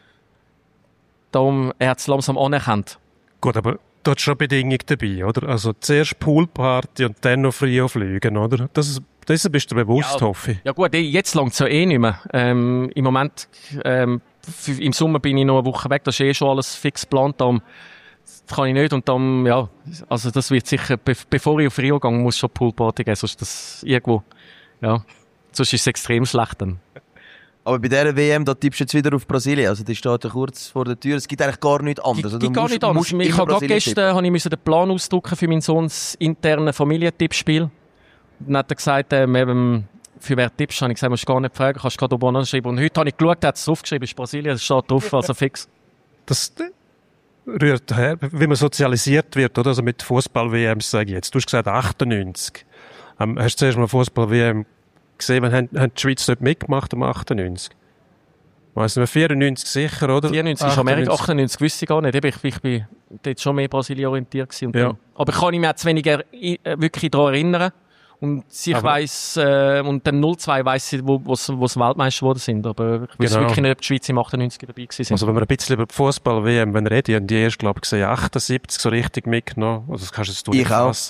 Darum, er hat es langsam anerkannt. Gut, aber da ist schon Bedingung dabei, oder? Also zuerst Poolparty und dann noch Rio fliegen, oder? Das, das bist du bewusst, ja, hoffe ich. Ja gut, jetzt langt es ja eh nicht mehr. Ähm, Im Moment, ähm, im Sommer bin ich noch eine Woche weg, das ist eh schon alles fix geplant. Darum kann ich nicht, und dann, ja, also das wird sicher, be- bevor ich auf Rio gehe, muss schon Poolparty geben, sonst das irgendwo, ja, sonst ist es extrem schlecht dann. Aber bei dieser W M, da tippst du jetzt wieder auf Brasilien, also die steht ja kurz vor der Tür, es gibt eigentlich gar nichts anderes. Es gibt gar nichts anderes. Ich habe gerade gestern habe ich den Plan ausdrucken für meinen Sohns internen Familientippspiel. Dann hat er gesagt, ähm, eben, für wer tippst, habe ich gesagt, musst du gar nicht fragen, kannst du gerade oben anschreiben. Und heute habe ich geschaut, hat es aufgeschrieben, ist Brasilien, das steht drauf, also fix. Das rührt her, wie man sozialisiert wird, oder? Also mit Fußball-W Ms, sage ich jetzt. Du hast gesagt achtundneunzig. Ähm, hast du zuerst mal Fußball-W M gesehen, wann haben, haben die Schweiz dort mitgemacht, um achtundneunzig? Weiss nicht, vierundneunzig sicher, oder? vierundneunzig ist Amerika, achtundneunzig wüsste ich gar nicht. Ich, ich bin dort schon mehr Brasilien orientiert gewesen. Und ja. dann, aber ich kann mich jetzt weniger äh, wirklich daran erinnern. Und ich aber weiss, äh, und dann null zwei weiss ich, wo es Weltmeister geworden sind. Aber ich weiss genau. wirklich nicht, ob die Schweiz im achtundneunzig dabei gewesen. Also wenn wir ein bisschen über die Fußball-W M reden, und die erst, glaube ich, gesehen, achtundsiebzig so richtig mitgenommen. Also das kannst du nicht Ich auch.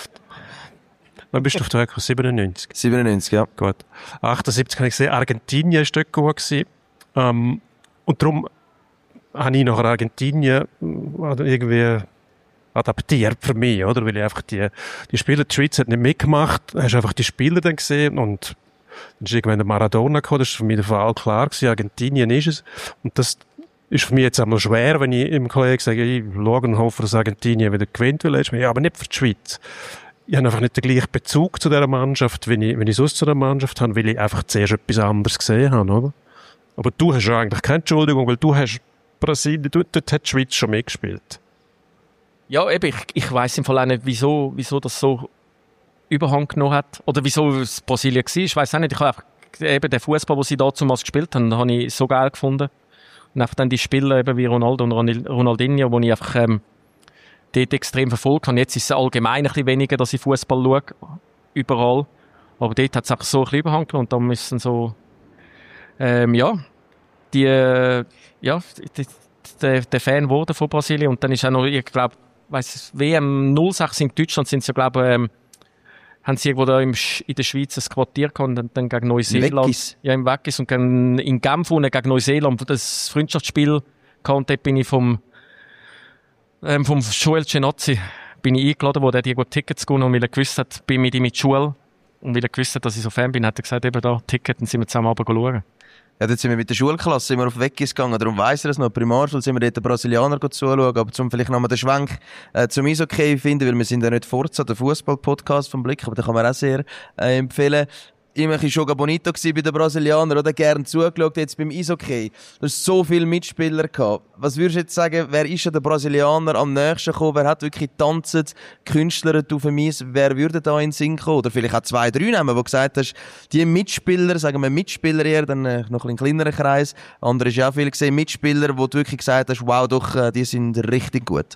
Wann bist du auf der Weg? siebenundneunzig? siebenundneunzig, ja. Gut. achtundsiebzig habe ich gesehen, Argentinien war dort gut gewesen. Ähm, und darum habe ich nachher Argentinien irgendwie adaptiert für mich, oder? Weil ich einfach die, die Spieler, die Schweiz hat nicht mitgemacht, hast einfach die Spieler dann gesehen und dann ist irgendwann der Maradona gekommen, das war für mich der Fall klar gewesen, Argentinien ist es. Und das ist für mich jetzt einmal schwer, wenn ich im Kollegen sage, ich schaue und hoffe, dass Argentinien wieder gewinnt, weil ja, aber nicht für die Schweiz. Ich habe einfach nicht den gleichen Bezug zu dieser Mannschaft, wenn ich, wenn ich sonst zu der Mannschaft habe, weil ich einfach zuerst etwas anderes gesehen habe, oder? Aber du hast ja eigentlich keine Entschuldigung, weil du hast Brasilien, du, dort hat die Schweiz schon mitgespielt. Ja, eben, ich, ich weiss im Fall auch nicht, wieso, wieso das so Überhand genommen hat. Oder wieso es Brasilien war. Ich weiss auch nicht, ich habe einfach eben den Fußball, den sie damals gespielt haben, habe ich so geil gefunden. Und einfach dann die Spieler eben wie Ronaldo und Ronaldinho, die ich einfach ähm, dort extrem verfolgt habe. Jetzt ist es allgemein ein bisschen weniger, dass ich Fußball schaue, überall. Aber dort hat es einfach so ein bisschen Überhang genommen. Und da müssen so, ähm, ja, die, äh, ja, die, der, der Fan wurde von Brasilien. Und dann ist auch noch, ich glaube, weiss, W M null sechs in Deutschland sind sie, glaube ich, ähm, haben sie irgendwo da im, in der Schweiz ein Quartier gehabt und dann, dann gegen Neuseeland. Weggis. Ja, im Weggis und gegen, in Genf gegen Neuseeland das Freundschaftsspiel gehabt. Und dort bin ich vom, ähm, vom Joel Genozzi bin ich eingeladen worden, der hat Tickets gewonnen und weil er gewusst hat, bin ich mit Joel und weil er gewusst hat, dass ich so Fan bin, hat er gesagt, eben da, Ticket, und sind wir zusammen runter schauen. Ja, dort sind wir mit der Schulklasse sind wir auf Weggis gegangen, darum weiss er es noch. Primarschule sind wir dort den Brasilianer zuschauen, aber zum vielleicht nochmal den Schwenk äh, zum Eishockey finden, weil wir sind ja nicht Forza, der Fußball-Podcast vom Blick, aber den kann man auch sehr äh, empfehlen. Immer ein bisschen schon bonito bei den Brasilianern, oder? Gern zugeschaut jetzt beim Eishockey. Du hast so viele Mitspieler gehabt. Was würdest du jetzt sagen, wer ist der Brasilianer am nächsten gekommen? Wer hat wirklich getanzt, Künstler, du für mich, wer würde da in den Sinn kommen? Oder vielleicht auch zwei, drei nehmen, wo du gesagt hast, die Mitspieler, sagen wir Mitspieler eher, dann äh, noch ein kleinerer Kreis. Andere ist ja auch viel gesehen, Mitspieler, wo du wirklich gesagt hast, wow, doch, äh, die sind richtig gut.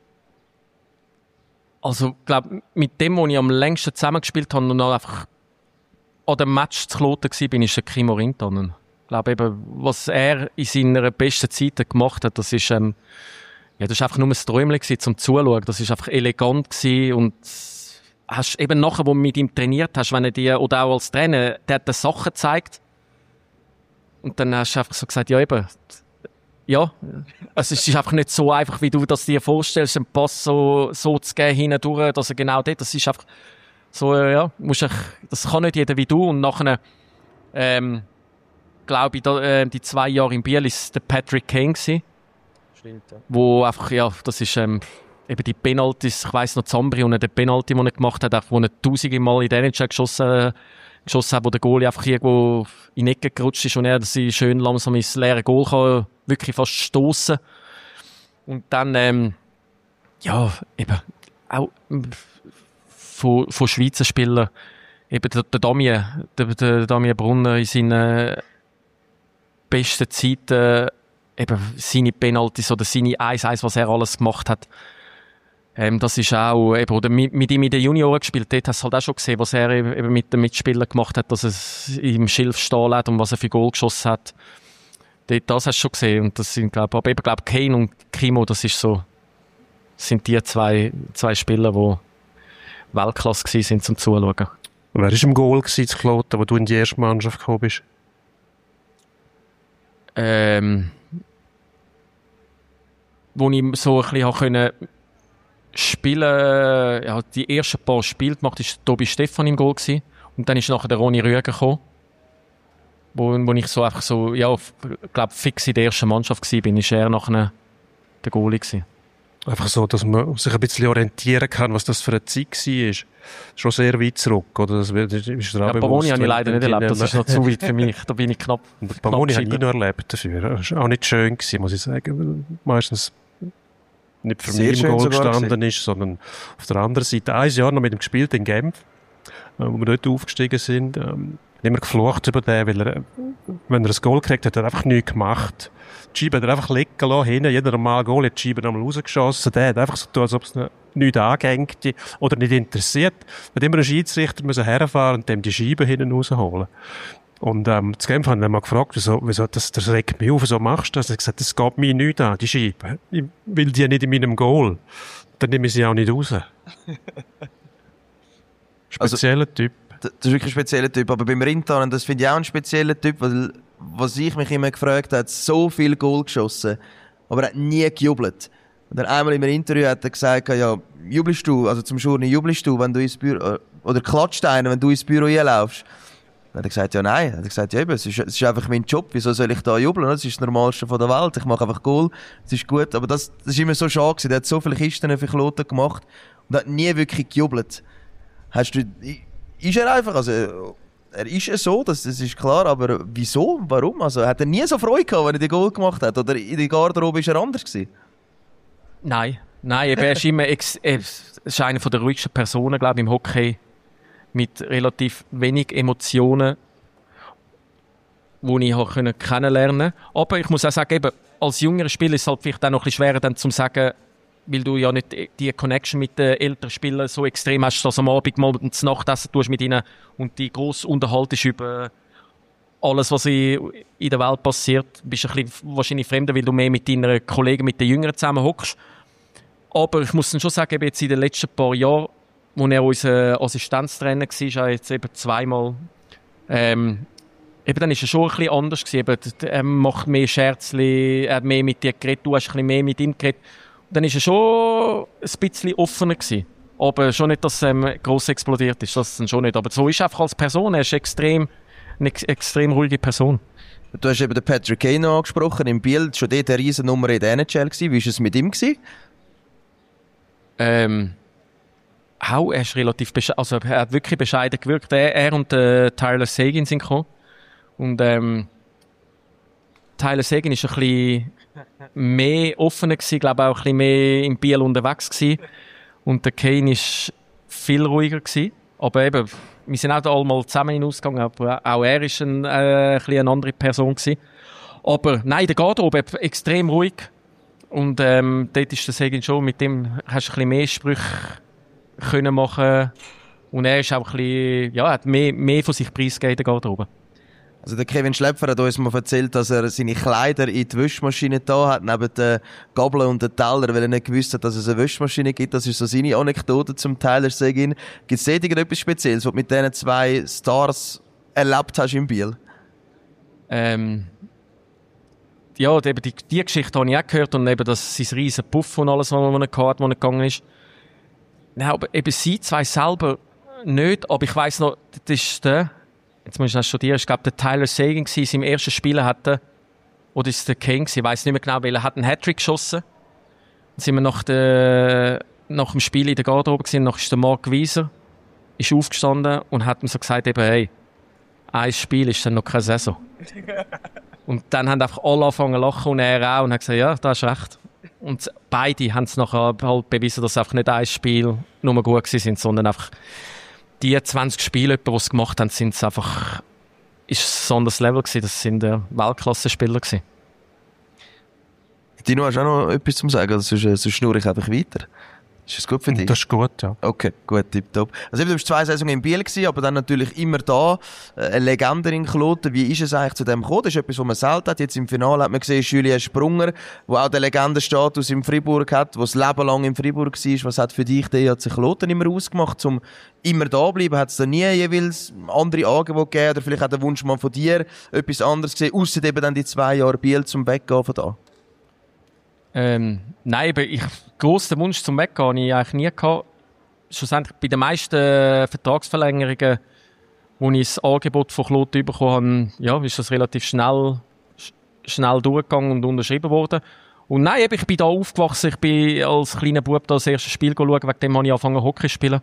Also, ich glaube, mit dem, wo ich am längsten zusammengespielt habe und noch einfach an dem Match zu Kloten war, bin ich der Kimo Rintanen. Ich glaube eben, was er in seiner besten Zeit gemacht hat, das ist, ähm, ja, das ist einfach nur ein Träumchen zum Zuschauen. Das ist einfach elegant gewesen und hast eben nachher, wo du mit ihm trainiert hast, wenn er dir, oder auch als Trainer, der hat dir Sachen gezeigt und dann hast du einfach so gesagt, ja eben, ja, also es ist einfach nicht so einfach, wie du das dir vorstellst, einen Pass so, so zu geben, hindurch, dass er genau dort, das ist einfach so, ja, musst ich, das kann nicht jeder wie du. Und nachher, ähm, glaube ich, da, äh, die zwei Jahre in Biel ist der Patrick Kane gewesen. Stimmt, ja. Wo einfach, ja, das ist, ähm, eben die Penalties, ich weiss noch, Zambri und der Penalty, den er gemacht hat, wo er tausende Mal in der N H L geschossen, äh, geschossen hat, wo der Goalie einfach irgendwo in die Ecke gerutscht ist und er, dass sie schön langsam ins leere Goal kann, wirklich fast stoßen. Und dann, ähm, ja, eben, auch, von, von Schweizer Spielern, eben der, der Damien, der, der Damien Brunner in seinen besten Zeiten, eben seine Penalties oder seine eins eins, was er alles gemacht hat. Ähm, das ist auch, eben, oder mit, mit ihm in den Junioren gespielt, dort hast du halt auch schon gesehen, was er eben mit den Mitspielern gemacht hat, dass er im Schilf stehen hat und was er für Goal geschossen hat. Dort, das hast du schon gesehen. Und das sind, glaub, aber eben, glaube Kane und Kimo, das ist so, sind die zwei, zwei Spieler, die Weltklasse gewesen sind zum Zuschauen. Wer war im Goal zu Kloten, wo du in die erste Mannschaft gekommen bist? Ähm, wo ich so ein bisschen können spielen, ja, die ersten paar Spiele gemacht, war Tobi Stephan im Goal gewesen. Und dann ist nachher der Ronny Rüger gekommen, wo, wo ich so einfach so, ja, glaube fix in der ersten Mannschaft war, bin ich eher nachher der Goalie gewesen. Einfach so, dass man sich ein bisschen orientieren kann, was das für eine Zeit war. Schon sehr weit zurück, oder? Das ist ja, Baroni habe ich leider nicht erlebt, das ist noch zu weit für mich. Da bin ich knapp. Baroni habe ich nie noch erlebt dafür. Das war auch nicht schön gewesen, muss ich sagen. Weil meistens nicht für mich im Goal gestanden ist, sondern auf der anderen Seite. Ein Jahr noch mit ihm gespielt in Genf, wo wir dort aufgestiegen sind. Ähm, immer geflucht über den, weil er, wenn er ein Goal gekriegt hat, hat er einfach nichts gemacht. Die Scheibe hat er einfach liegen lassen, hinten, jeder normale Goal hat die Scheibe nochmal rausgeschossen. Der hat einfach so getan, als ob es nichts angehängt oder nicht interessiert. Hat immer ein Schiedsrichter müssen herfahren und dem die Scheibe hinten rausholen. Und, ähm, zu Genf haben wir mal gefragt, wieso, wieso, das, das regt mich auf, wieso machst du das? Er hat gesagt, das geht mir nichts an, die Scheibe. Ich will die nicht in meinem Goal. Dann nehme ich sie auch nicht raus. Spezieller also, Typ. Das ist wirklich ein spezieller Typ. Aber beim Rintanen, das finde ich auch ein spezieller Typ, weil, was ich mich immer gefragt habe, hat so viel Goal geschossen, aber er hat nie gejubelt. Und dann einmal im Interview hat er gesagt, ja, jubelst du, also zum Schurni, jubelst du, wenn du ins Büro, oder klatscht einer, wenn du ins Büro einlaufst? Dann hat er gesagt, ja, nein. Dann hat er gesagt, ja, eben, es ist, es ist einfach mein Job, wieso soll ich da jubeln? Das ist das Normalste von der Welt, ich mache einfach Goal, es ist gut. Aber das, das ist immer so schade gewesen, der hat so viele Kisten für Kloten gemacht und hat nie wirklich gejubelt. Hast du, ist er einfach, also, er ist ja so, das, das ist klar, aber wieso, warum? Also, hat er nie so Freude gehabt, wenn er den Goal gemacht hat? Oder in der Garderobe ist er anders gewesen? Nein, nein, er ist immer, ex, er ist eine der ruhigsten Personen, glaube ich, im Hockey, mit relativ wenig Emotionen. die ich habe können kennenlernen konnte. Aber ich muss auch sagen, eben, als jüngerer Spieler ist es halt vielleicht auch noch ein bisschen schwerer, dann zu sagen, weil du ja nicht die Connection mit den älteren Spielern so extrem hast, dass du am Abend mal das Nachtessen tust mit ihnen und die gross unterhaltest über alles, was in der Welt passiert. Du bist ein bisschen wahrscheinlich fremder, weil du mehr mit deinen Kollegen, mit den Jüngeren zusammen hockst. Aber ich muss dann schon sagen, jetzt in den letzten paar Jahren, wo er unser Assistenztrainer war, jetzt eben zweimal, ähm, eben dann ist er schon ein bisschen anders gewesen. Eben, er macht mehr Scherzli, er hat mehr mit dir geredet, du hast ein bisschen mehr mit ihm geredet. Und dann ist er schon ein bisschen offener gewesen. Aber schon nicht, dass er ähm, gross explodiert ist, das dann schon nicht. Aber so ist er einfach als Person, er ist extrem, eine ex- extrem ruhige Person. Du hast eben den Patrick Kane angesprochen, im Biel, schon dort eine Riesennummer in der N H L gewesen. Wie war es mit ihm gewesen? Ähm, auch, er ist relativ besche- also er hat wirklich bescheiden gewirkt. Er, er und äh, Tyler Seguin sind gekommen. Und ähm, Tyler Seguin ist ein bisschen mehr offener gewesen, glaube auch ein bisschen mehr im Biel unterwegs gewesen. Und der Kane ist viel ruhiger gewesen. Aber eben, wir sind auch da alle mal zusammen hinausgegangen, aber auch er ist ein, äh, ein bisschen eine andere Person gewesen. Aber nein, der Garderobe extrem ruhig. Und ähm, dort ist der Seguin schon, mit dem hast du ein bisschen mehr Sprüche können machen. Und er ist auch ein bisschen, ja, hat mehr, mehr von sich preisgegeben in der Garderobe. Also der Kevin Schläpfer hat uns mal erzählt, dass er seine Kleider in die Wäschmaschine da hat, neben den Gabeln und den Teller, weil er nicht gewusst hat, dass es eine Wäschmaschine gibt. Das ist so seine Anekdote zum Tyler Seguin. Gibt es da irgendetwas Spezielles, was du mit diesen zwei Stars erlebt hast im Biel? Ähm, ja, eben die, die Geschichte habe ich auch gehört und eben das sein riesen Puff und alles, was er hatte, wo er gegangen ist. Nein, aber eben sie zwei selber nicht, aber ich weiss noch, das ist der, jetzt muss ich das studieren, ich glaube, der Tyler Seguin war im ersten Spiel, hatte, oder ist es der Kane gewesen, ich weiss nicht mehr genau, weil er hat einen Hattrick geschossen. Dann sind wir nach, der, nach dem Spiel in der Garderobe gewesen, dann ist der Mark Wieser ist aufgestanden und hat mir so gesagt, eben, hey, ein Spiel ist dann noch keine Saison. Und dann haben einfach alle angefangen zu lachen und er auch und hat gesagt, ja, da hast recht. Und beide haben es nachher halt bewiesen, dass einfach nicht ein Spiel nur gut gewesen sind, sondern einfach die zwanzig Spiele, die sie gemacht haben, sind es einfach, ist ein anderes Level gewesen. Das sind äh, Weltklasse-Spieler gewesen. Dino, hast du auch noch etwas zu sagen? Sonst, sonst schnurre ich einfach weiter. Ist das gut für dich? Das ist gut, ja. Okay, gut, tipptopp. Also du warst zwei Saisons in Biel gewesen, aber dann natürlich immer da, eine Legende in Kloten. Wie ist es eigentlich zu dem gekommen? Das ist etwas, was man selten hat. Jetzt im Finale hat man gesehen, Julien Sprunger, der auch den Legendenstatus in Fribourg hat, der das Leben lang in Fribourg war. Was hat für dich der J C Kloten immer ausgemacht, um immer da zu bleiben? Hat es da nie jeweils andere Angebote gegeben? Oder vielleicht auch der Wunsch mal von dir, etwas anderes gesehen, ausser eben dann die zwei Jahre Biel zum Weggehen von da? Ähm, nein, aber ich, grossen Wunsch zum Weggehen habe ich eigentlich nie gehabt. Schlussendlich bei den meisten äh, Vertragsverlängerungen, wo ich das Angebot von Kloten bekommen habe, ja, ist das relativ schnell, sch- schnell durchgegangen und unterschrieben worden. Und nein, eben, ich bin da aufgewachsen, ich bin als kleiner Bub da das erste Spiel schauen, wegen dem habe ich angefangen Hockey zu spielen.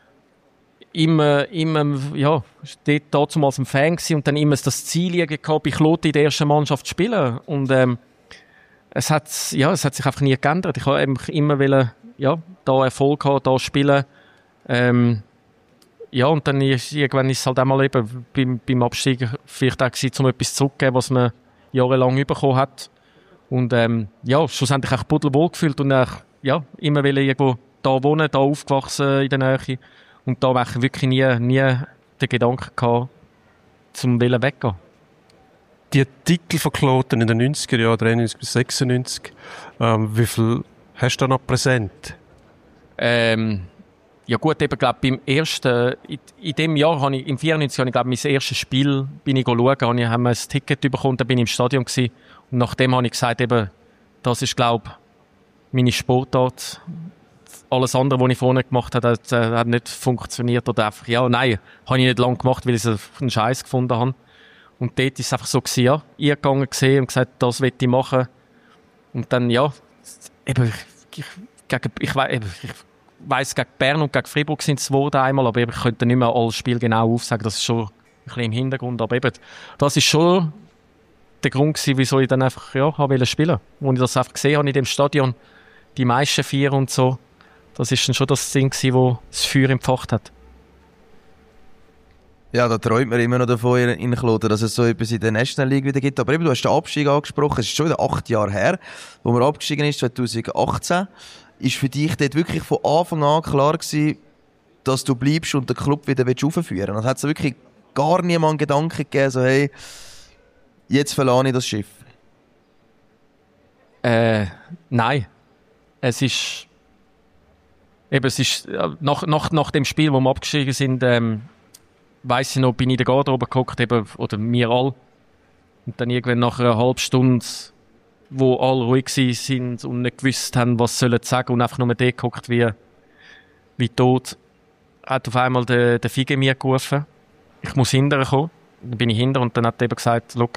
Immer, immer, ja, dort damals ein Fan gewesen und dann immer das Ziel gehabt, bei Kloten in der ersten Mannschaft zu spielen. Und ähm, Es hat, ja, es hat sich einfach nie geändert. Ich wollte immer wollen, ja, da Erfolg haben, da spielen. Ähm, ja, und dann ist, irgendwann ist es halt auch mal eben beim, beim Abstieg vielleicht auch gewesen, um etwas zurückzugeben, was man jahrelang bekommen hat. Und ähm, ja, schlussendlich auch pudelwohl gefühlt und auch, ja, immer wollen irgendwo da wohnen, da aufgewachsen in der Nähe. Und da habe ich wirklich nie, nie den Gedanken gehabt, zum Willen weggehen. Die Titel von Kloten in den neunziger Jahren, dreiundneunzig bis sechsundneunzig, ähm, wie viel hast du da noch präsent? Ähm, ja gut, eben, glaub, beim ersten, in, in dem Jahr habe ich, im vierundneunzig habe ich, glaub, mein erstes Spiel bin ich schauen, habe ich, haben wir ein Ticket bekommen, dann bin ich im Stadion gewesen. Und nachdem habe ich gesagt, eben, das ist, glaube meine Sportart. Alles andere, was ich vorne gemacht habe, hat, äh, hat nicht funktioniert oder einfach, ja, nein, habe ich nicht lange gemacht, weil ich es einen Scheiß gefunden habe. Und dort war es einfach so, gewesen, ja, ich gegangen gesehen und gesagt, das will ich machen. Und dann, ja, eben, ich, gegen, ich, ich, ich weiss, gegen Bern und gegen Fribourg sind es geworden einmal, aber eben, ich könnte nicht mehr alles Spiel genau aufsagen, das ist schon ein bisschen im Hintergrund. Aber eben, das ist schon der Grund gewesen, wieso ich dann einfach, ja, wollte spielen. Als ich das einfach gesehen habe in dem Stadion, die meisten vier und so, das ist dann schon das Ding gewesen, das das Feuer empfacht hat. Ja, da träumt man immer noch davon in Kloten, dass es so etwas in der National League wieder gibt. Aber eben, du hast den Abstieg angesprochen. Es ist schon wieder acht Jahre her, wo man abgestiegen ist, zwanzig achtzehn. Ist für dich dort wirklich von Anfang an klar gewesen, dass du bleibst und den Club wieder aufführen willst? Hat es wirklich gar niemand Gedanken gegeben, so hey, jetzt verlasse ich das Schiff? Äh, nein. Es ist... Eben, es ist... Nach, nach, nach dem Spiel, wo wir abgestiegen sind, ähm, weiss ich noch, bin ich in der Garderobe geguckt, eben, oder wir alle. Und dann irgendwann nach einer halben Stunde, wo alle ruhig sind und nicht gewusst haben, was sie sagen und einfach nur dort geguckt, wie, wie tot, hat auf einmal der, der Fige mir gerufen, ich muss hinterher kommen. Dann bin ich hinter und dann hat er eben gesagt, schau,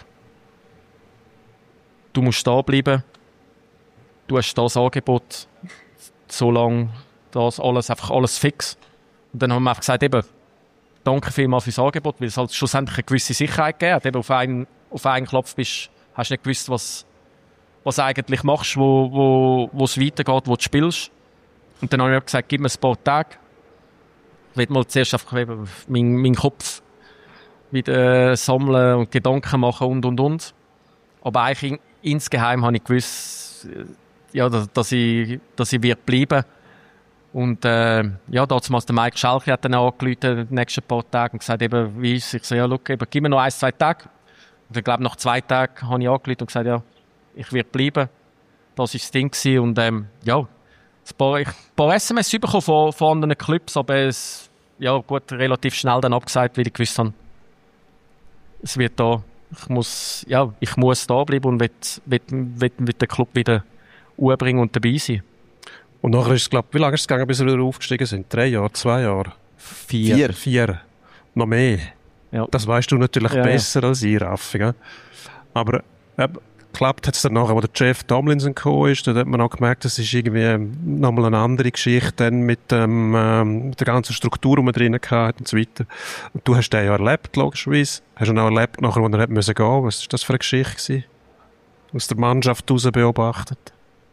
du musst da bleiben, du hast das Angebot, solange das alles, einfach alles fix. Und dann haben wir einfach gesagt, eben, danke vielmals fürs Angebot, weil es halt schlussendlich eine gewisse Sicherheit gegeben hat. Eben auf einen, auf einen Klopf bist, hast du nicht gewusst, was, was du eigentlich machst, wo, wo, wo es weitergeht, wo du spielst. Und dann habe ich gesagt, gib mir ein paar Tage. Ich will mal zuerst einfach eben meinen, meinen Kopf wieder sammeln und Gedanken machen und, und, und. Aber eigentlich in, insgeheim habe ich gewusst, ja, dass, dass ich, dass ich wird bleiben. Und äh, ja, damals der Mike Schalke hat dann angerufen, die nächsten paar Tage, und gesagt, eben, wie ist es? Ich so, ja, look, eben, gib mir noch ein, zwei Tage. Und ich glaube, nach zwei Tagen habe ich angerufen und gesagt, ja, ich werde bleiben. Das war das Ding gewesen. Und ähm, ja, ein paar, ich, ein paar S M S bekommen von, von anderen Clubs, aber es, ja, gut, relativ schnell dann abgesagt, weil ich gewusst habe, es wird da, ich muss, ja, ich muss da bleiben und will, will, will, will den Club wieder umbringen und dabei sein. Und nachher ist es, glaube ich, wie lange ist es gegangen, bis wir wieder aufgestiegen sind? Drei Jahre, zwei Jahre? Vier. Vier. Vier. Noch mehr. Ja. Das weißt du natürlich ja, besser ja. als ich, Raffi. Gell? Aber äh, geklappt hat es dann nachher, wo der Jeff Tomlinson gekommen ist, da hat man auch gemerkt, das ist irgendwie nochmal eine andere Geschichte dann mit, ähm, ähm, mit der ganzen Struktur, die man drin hatte und so weiter. Und du hast den ja erlebt, logischerweise. Hast du auch erlebt, nachher, wo er hat müssen gehen. Was war das für eine Geschichte gewesen? Aus der Mannschaft heraus beobachtet?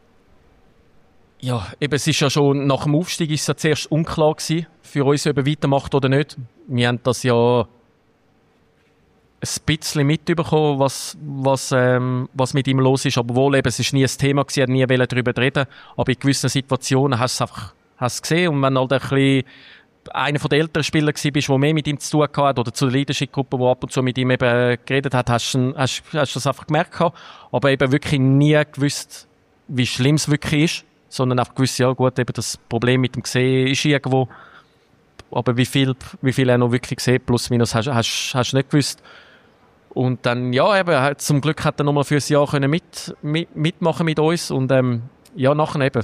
Ja, eben, es ist ja schon nach dem Aufstieg ist es ja zuerst unklar gewesen, für uns, ob er weitermacht oder nicht. Wir haben das ja ein bisschen mitbekommen, was, was, ähm, was mit ihm los ist. Aber wohl eben, es ist nie ein Thema gewesen, er hat nie darüber reden. Aber in gewissen Situationen hast du es einfach, hast du gesehen. Und wenn halt ein bisschen einer der älteren Spieler gewesen bist, der mehr mit ihm zu tun hatte, oder zu der Leadership-Gruppe, die ab und zu mit ihm eben geredet hat, hast du, hast, hast du das einfach gemerkt. Aber eben wirklich nie gewusst, wie schlimm es wirklich ist. Sondern auch gewusst, ja gut, eben das Problem mit dem Sehen ist irgendwo, aber wie viel, wie viel er noch wirklich sieht, plus minus, hast du hast, hast nicht gewusst. Und dann, ja, eben, zum Glück hat er nochmal für ein Jahr können mit, mit, mitmachen mit uns und ähm, ja, nachher eben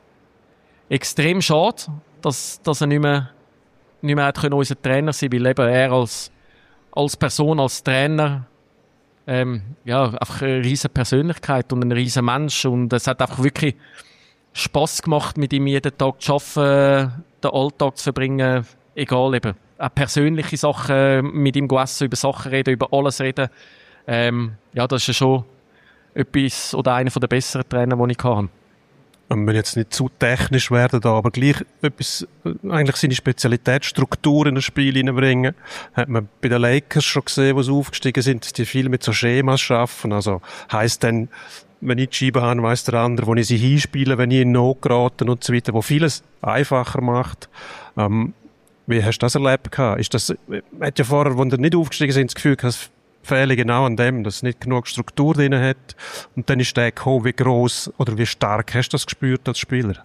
extrem schade, dass, dass er nicht mehr, nicht mehr hat können unser Trainer sein, weil eben er als, als Person, als Trainer, ähm, ja, einfach eine riesen Persönlichkeit und ein riesen Mensch und es hat einfach wirklich Spass gemacht, mit ihm jeden Tag zu arbeiten, den Alltag zu verbringen, egal eben. Auch persönliche Sachen, mit ihm essen, über Sachen reden, über alles reden. Ähm, ja, das ist ja schon etwas oder einer der besseren Trainer, die ich hatte. Wir müssen jetzt nicht zu technisch werden da, aber gleich etwas, eigentlich seine Spezialität, Struktur in das Spiel hineinbringen. Hat man bei den Lakers schon gesehen, wo sie aufgestiegen sind, dass die viel mit so Schemas arbeiten. Also heisst dann, wenn ich die Scheibe habe, weiss der andere, wo ich sie hinspiele, wenn ich in Not gerate und so weiter, wo vieles einfacher macht. Ähm, wie hast du das erlebt gehabt? Ist das, man hat ja vorher, als wir nicht aufgestiegen sind, das Gefühl gehabt, es fehle genau an dem, dass es nicht genug Struktur drin hat. Und dann ist der gekommen, wie gross oder wie stark hast du das gespürt als Spieler?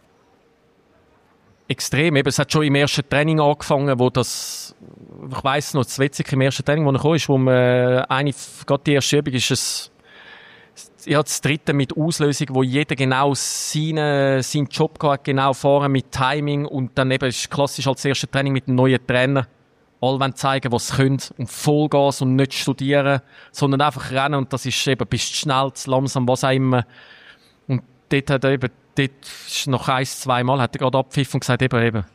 Extrem. Eben, es hat schon im ersten Training angefangen, wo das, ich weiss noch, das Wetzig im ersten Training, wo er gekommen ist, wo man, eine, gerade die erste Übung ist es, ja, das dritte mit Auslösung, wo jeder genau seine, seinen Job hat, genau fahren mit Timing und dann eben ist klassisch als erstes Training mit einem neuen Trainer. Alle wollen zeigen, was sie können und Vollgas und nicht studieren, sondern einfach rennen und das ist eben, bist schnell, langsam, was auch immer. Und dort hat er eben, dort ist noch ein, zwei Mal, hat er gerade abgepfiffen und gesagt, eben, eben,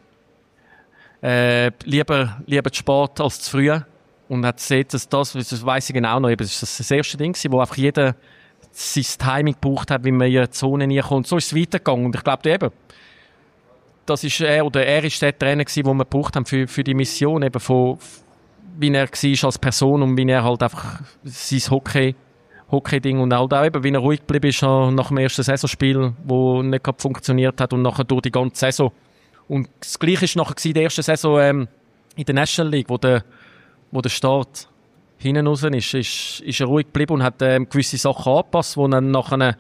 äh, lieber, lieber zu spät als zu früh. Und hat gesehen, dass das, das weiss ich genau noch, eben, das ist das erste Ding, wo einfach jeder sein Timing gebraucht hat, wie man in die Zone reinkommt. So ist es weitergegangen. Und ich glaube eben, das ist er, oder er ist der Trainer gewesen, den wir gebraucht haben für, für die Mission, eben von, wie er war als Person und wie er halt einfach sein Hockey, Hockey-Ding und halt auch eben, wie er ruhig geblieben ist nach dem ersten Saisonspiel, wo nicht gerade funktioniert hat und nachher durch die ganze Saison. Und das Gleiche war nachher in der ersten Saison ähm, in der National League, wo der, wo der Start hinten raus ist, ist, ist er ruhig geblieben und hat ähm, gewisse Sachen angepasst, die dann nachher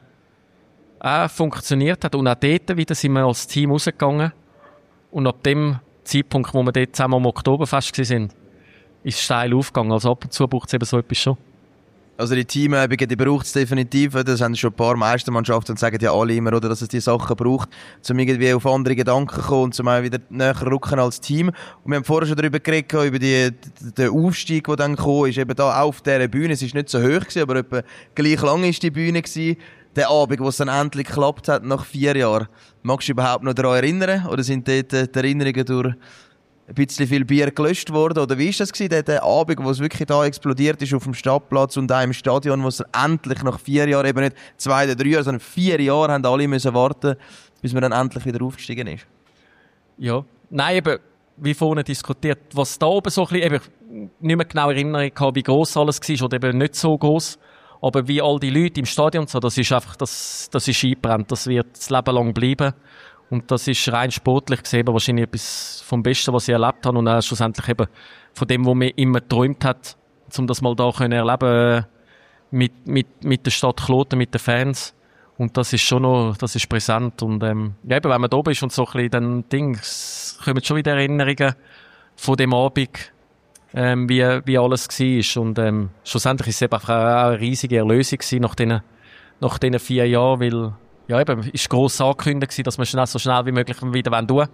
auch funktioniert hat. Und auch dort wieder sind wir als Team rausgegangen. Und ab dem Zeitpunkt, wo wir dort zusammen am Oktoberfest waren, ist es steil aufgegangen. Also ab und zu braucht es eben so etwas schon. Also die Teamübungen, die braucht es definitiv. Das haben schon ein paar Meistermannschaften und sagen ja alle immer, oder, dass es die Sachen braucht, um irgendwie auf andere Gedanken zu kommen und um auch wieder näher rücken als Team. Und wir haben vorher schon darüber geredet, über die, den Aufstieg, der dann gekommen ist, eben da auf dieser Bühne. Es war nicht so hoch gewesen, aber etwa gleich lang war die Bühne gewesen. Der Abend, wo es dann endlich geklappt hat, nach vier Jahren. Magst du dich überhaupt noch daran erinnern? Oder sind dort die Erinnerungen durch ein bisschen viel Bier gelöscht worden? Oder wie war das gewesen, der, der Abend, wo es wirklich da explodiert ist auf dem Stadtplatz und auch im Stadion, wo es endlich nach vier Jahren, eben nicht zwei oder drei Jahre, sondern vier Jahre haben alle müssen warten, bis man dann endlich wieder aufgestiegen ist? Ja, nein, eben, wie vorhin diskutiert, was da oben so ein bisschen, eben, nicht mehr genau Erinnerung gehabt, wie gross alles war, oder eben nicht so gross. Aber wie all die Leute im Stadion, so, das ist einfach, das, das ist eingebrannt. Das wird das Leben lang bleiben. Und das ist rein sportlich gesehen wahrscheinlich etwas vom Besten, was ich erlebt habe. Und auch schlussendlich eben von dem, was mir immer geträumt hat, um das mal da können erleben, mit, mit, mit der Stadt Kloten, mit den Fans. Und das ist schon noch, das ist präsent. Und, ähm, ja, eben, wenn man da ist und so ein bisschen dann Ding, es kommen schon wieder Erinnerungen von dem Abend, Ähm, wie, wie alles war. Und ähm, schlussendlich ist es eben auch eine riesige Erlösung gewesen nach diesen, nach diesen vier Jahren, weil ja, eben, ist gross angekündigt gewesen, dass wir schnell, so schnell wie möglich wieder tun wollen.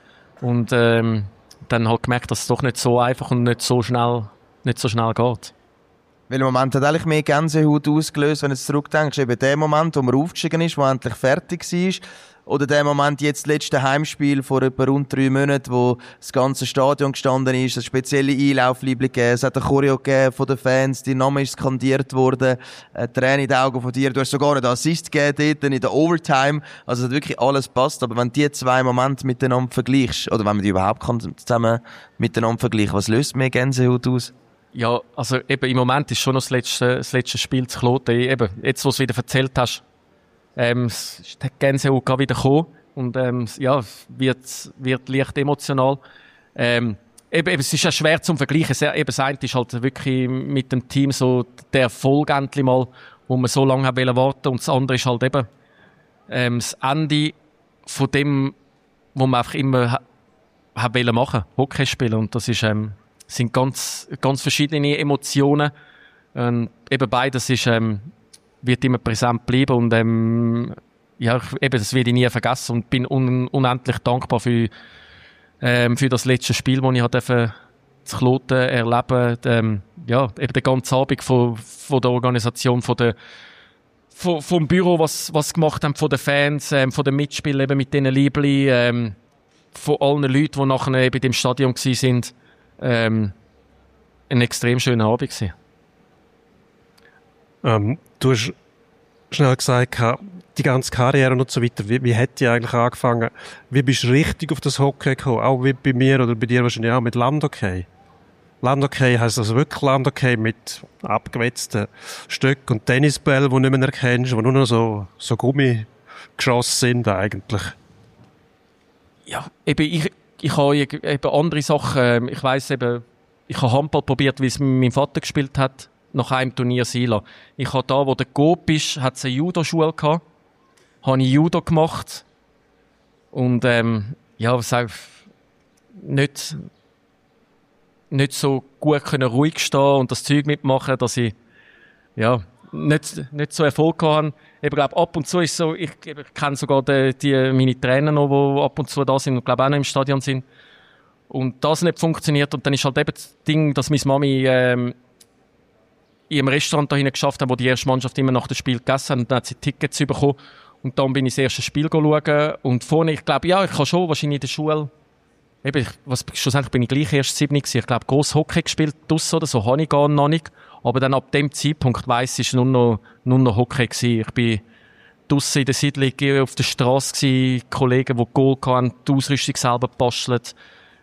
Und ähm, dann halt gemerkt, dass es doch nicht so einfach und nicht so schnell, nicht so schnell geht. Welcher Moment hat eigentlich mehr Gänsehaut ausgelöst, wenn du zurückdenkst? Eben der Moment, wo man aufgestiegen ist, wo endlich fertig war? Oder der Moment, jetzt das letzte Heimspiel vor etwa rund drei Monaten, wo das ganze Stadion gestanden ist, eine spezielle Einlaufliebe gegeben, es hat eine Choreo gegeben von den Fans, dein Name ist skandiert worden, eine Träne in den Augen von dir, du hast sogar einen Assist gegeben dort in der Overtime, also es hat wirklich alles passt, aber wenn du die zwei Momente miteinander vergleichst, oder wenn man die überhaupt kann, zusammen miteinander vergleichen, was löst mehr Gänsehaut aus? Ja, also eben im Moment ist schon noch das letzte, das letzte Spiel zu Kloten. Eben, jetzt, wo du es wieder erzählt hast, ähm, es ist die Gänsehaut gerade wieder gekommen und ähm, ja, wird, wird leicht emotional. Ähm, eben, eben, es ist ja schwer zum Vergleichen. Sehr, eben, das eine ist halt wirklich mit dem Team so der Erfolg endlich mal, wo man so lange haben warten, und das andere ist halt eben ähm, das Ende von dem, was man einfach immer ha- haben wollen machen, Hockey spielen. Und das ist, ähm, sind ganz, ganz verschiedene Emotionen. Ähm, eben beides ist, ähm, wird immer präsent bleiben und ähm, ja, eben, das werde ich nie vergessen und bin un- unendlich dankbar für, ähm, für das letzte Spiel, das ich durfte zu Kloten erleben. Ähm, ja, eben den ganzen Abend von, von der Organisation, von der, von, vom Büro, was, was gemacht haben, von den Fans, ähm, von den Mitspielern eben mit diesen Liebli, ähm, von allen Leuten, die nachher eben im Stadion waren, ähm, ein extrem schöner Abend gewesen. Ähm, du hast schnell gesagt, die ganze Karriere und so weiter, wie, wie hat die eigentlich angefangen? Wie bist du richtig auf das Hockey gekommen? Auch wie bei mir oder bei dir wahrscheinlich auch mit Landhockey. Landhockey heisst also wirklich Landhockey mit abgewetzten Stöcken und Tennisbällen, die du nicht mehr erkennst, die nur noch so, so Gummigeschosse sind eigentlich. Ja, eben, ich, ich habe eben andere Sachen, ich weiss eben, ich habe Handball probiert, wie es mein Vater gespielt hat, nach einem Turnier Sila. Ich habe da, wo der Coop ist, hat es eine Judo-Schule gehabt. Habe ich Judo gemacht. Und, ähm, ja, was auch, nicht, nicht so gut können ruhig stehen und das Zeug mitmachen, dass ich, ja, nicht, nicht so Erfolg hatte. Ich glaube, ab und zu ist so, ich, ich kenne sogar die, die, meine Trainer noch, die ab und zu da sind und glaube auch noch im Stadion sind. Und das nicht funktioniert. Und dann ist halt eben das Ding, dass meine Mami, ähm, in einem Restaurant da hinten geschafft hat, wo die erste Mannschaft immer nach dem Spiel gegessen hat, und dann hat sie Tickets bekommen. Und dann bin ich das erste Spiel schauen. Und vorne, ich glaube, ja, ich kann schon wahrscheinlich in der Schule, eben, was, schlussendlich bin ich gleich erst sieben gewesen. Ich glaube, gross Hockey gespielt draussen oder so, habe ich gar noch nicht. Aber dann ab dem Zeitpunkt weiss ich, es war nur noch, nur noch Hockey gewesen. Ich bin draussen in der Siedlung auf der Straße gewesen, Kollegen, die Goal hatten, die Ausrüstung selber gebastelt.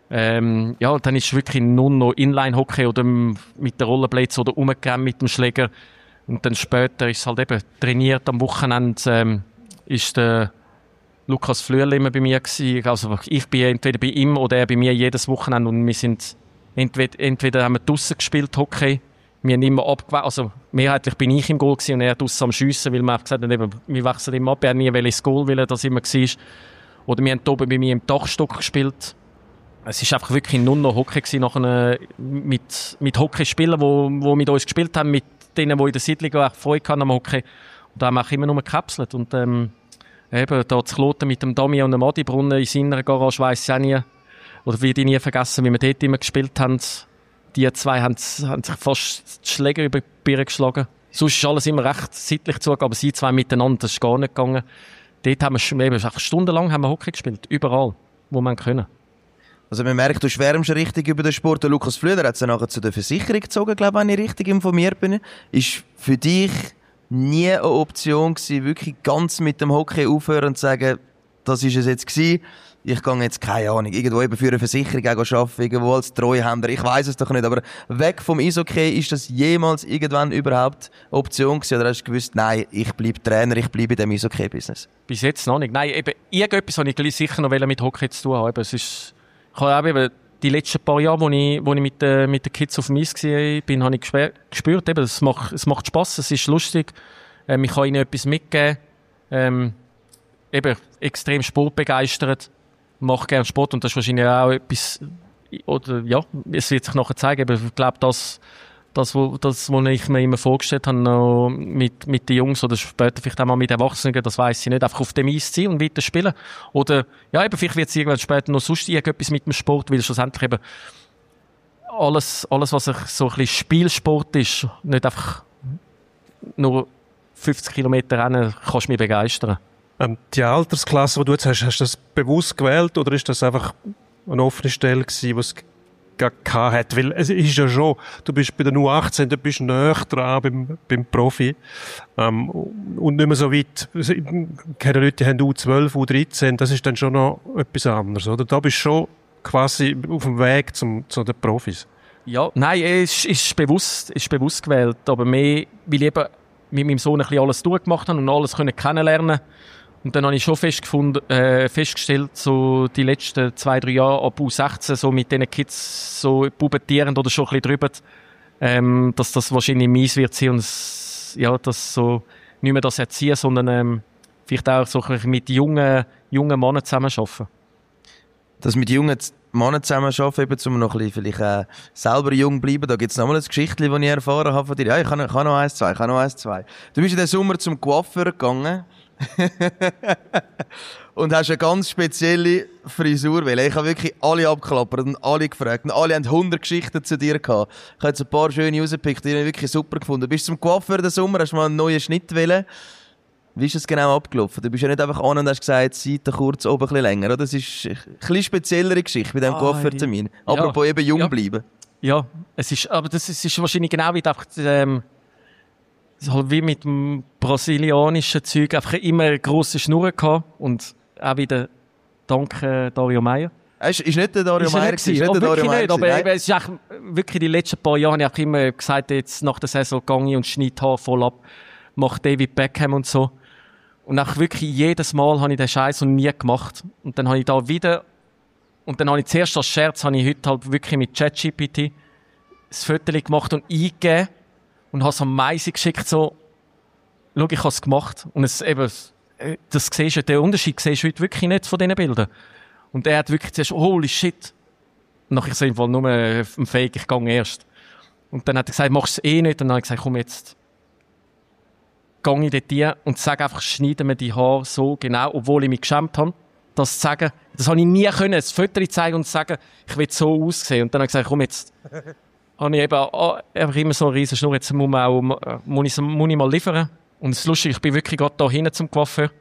Ähm, ja, dann ist wirklich nur noch Inline-Hockey oder mit den Rollerblades oder umgerannt mit dem Schläger. Und dann später ist es halt eben trainiert. Am Wochenende ähm, ist der Lukas Flüel immer bei mir gewesen. Also ich bin entweder bei ihm oder er bei mir jedes Wochenende. Und wir sind entweder, entweder haben wir draussen gespielt, Hockey. Wir haben immer abgewechselt. Also mehrheitlich bin ich im Goal gewesen und er draussen am Schiessen, weil wir einfach gesagt haben, eben, wir wechseln immer ab. Er hat nie ins Goal, weil er das immer war. Oder wir haben oben bei mir im Dachstock gespielt. Es war einfach wirklich nur noch Hockey gewesen, nachher mit, mit Hockeyspielern, die wo, wo mit uns gespielt haben, mit denen, die in der Siedlung auch Freude hatten am Hockey. Und da haben wir auch immer nur gekapselt. Und ähm, eben, da zu Kloten mit dem Dami und dem Adi Brunnen in seiner Garage, weiss ich auch nie. Oder wie die nie vergessen, wie wir dort immer gespielt haben. Die zwei haben, haben sich fast die Schläger über die Birne geschlagen. Sonst ist alles immer recht seitlich zugegangen, aber sie zwei miteinander, das ist gar nicht gegangen. Dort haben wir schon, eben, stundenlang haben wir Hockey gespielt. Überall, wo man können. Also man merkt, du schwärmst richtig über den Sport. Der Lukas Flüder hat es nachher zu der Versicherung gezogen, glaube ich, wenn ich richtig informiert bin. Ist für dich nie eine Option gewesen, wirklich ganz mit dem Hockey aufhören und zu sagen, das ist es jetzt gewesen. Ich gehe jetzt, keine Ahnung, irgendwo eben für eine Versicherung arbeiten, irgendwo als Treuhänder, ich weiss es doch nicht, aber weg vom Eishockey, ist das jemals irgendwann überhaupt eine Option gewesen? Oder hast du gewusst, nein, ich bleibe Trainer, ich bleibe in dem Eishockey-Business? Bis jetzt noch nicht. Nein, eben, irgendetwas habe ich gleich sicher noch mit Hockey zu tun haben. Es ist, ich habe auch eben die letzten paar Jahre, wo ich, wo ich mit, äh, mit den Kids auf dem Eis war, habe ich gespür, gespürt, eben, es macht, es macht Spass, es ist lustig, ähm, ich kann ihnen etwas mitgeben, ähm, eben, extrem sportbegeistert, mache gerne Sport und das ist wahrscheinlich auch etwas, oder ja, es wird sich nachher zeigen, aber ich glaube, das, das, wo, das, was ich mir immer vorgestellt habe, noch mit, mit den Jungs oder später vielleicht auch mal mit Erwachsenen, das weiss ich nicht, einfach auf dem Eis sein und weiter spielen. Oder, ja, eben, vielleicht wird es irgendwann später noch sonst irgendetwas mit dem Sport, weil schlussendlich eben alles, alles, was so ein bisschen Spielsport ist, nicht einfach nur fünfzig Kilometer rennen, kannst du mich begeistern. Ähm, die Altersklasse, die du jetzt hast, hast du das bewusst gewählt oder ist das einfach eine offene Stelle gewesen, die es gar keine hat? Weil es ist ja schon, du bist bei der U achtzehn, du bist näher dran beim, beim Profi ähm, und nicht mehr so weit. Keine Leute haben U zwölf, U dreizehn, das ist dann schon noch etwas anderes, oder? Da bist du schon quasi auf dem Weg zum, zu den Profis. Ja, nein, es ist, ist, bewusst, ist bewusst gewählt, aber mehr, weil ich eben mit meinem Sohn ein bisschen alles durchgemacht habe und alles können kennenlernen. Und dann habe ich schon festgefunden, äh, festgestellt, so die letzten zwei, drei Jahre ab U sechzehn, so mit diesen Kids so pubertierend oder schon ein bisschen drüber, ähm, dass das wahrscheinlich mies wird sein und es, ja, dass so nicht mehr das Erziehen, sondern ähm, vielleicht auch so mit jungen, jungen Männern zusammenarbeiten. Das mit jungen Männern zusammenarbeiten, eben, um noch ein bisschen vielleicht äh, selber jung bleiben, da gibt es nochmal ein Geschichtchen, das ich erfahren habe von dir. Ja, ich kann, ich kann noch eins, zwei, ich kann noch eins, zwei. Du bist in den Sommer zum Coiffeur gegangen. und hast eine ganz spezielle Frisur wählen. Ich habe wirklich alle abgeklappert und alle gefragt. Und alle haben hundert Geschichten zu dir gehabt. Ich habe jetzt ein paar schöne rausgepickt, die ich wirklich super gefunden. Bist du zum Coiffeur den Sommer, hast du mal einen neuen Schnitt wählen? Wie ist das genau abgelaufen? Du bist ja nicht einfach an und hast gesagt, Seite kurz, oben ein bisschen länger. Oder? Das ist eine etwas speziellere Geschichte bei diesem ah, Coiffeur-Termin. Ja. Apropos eben jung ja. bleiben. Ja, es ist, aber das ist, ist wahrscheinlich genau wie einfach, ähm, halt wie mit dem brasilianischen Zeug einfach immer eine grosse Schnur gehabt und auch wieder dank äh, Dario Meier. Ist, ist nicht der Dario Meier gewesen? Ist nicht der Dario Meier nicht, aber eben, es ist echt, wirklich die letzten paar Jahre habe ich auch immer gesagt, jetzt nach der Saison gehe ich und schneide Haar voll ab, mache David Beckham und so. Und auch wirklich jedes Mal habe ich den Scheiß und nie gemacht. Und dann habe ich da wieder, und dann habe ich zuerst als Scherz, habe ich heute halt wirklich mit ChatGPT das Foto gemacht und eingegeben und habe es am Meisi geschickt, so, schau, ich habe es gemacht. Und es eben, das siehst du, den Unterschied siehst du heute wirklich nicht von diesen Bildern. Und er hat wirklich zuerst, holy shit. Und nachher ist es einfach nur ein Fake, ich gehe erst. Und dann hat er gesagt, machst du es eh nicht. Und dann habe ich gesagt, komm jetzt, gehe ich dort hin und sage einfach, schneiden wir die Haare so genau, obwohl ich mich geschämt habe, das zu sagen. Das habe ich nie können, ein Foto zeigen und sagen, ich will so aussehen. Und dann habe ich gesagt, komm jetzt, habe ich eben oh, einfach immer so eine riesen Schnur, jetzt muss, man auch, muss, ich, muss ich mal liefern. Und es ist lustig, ich bin wirklich gerade da hinten zum Coiffeur.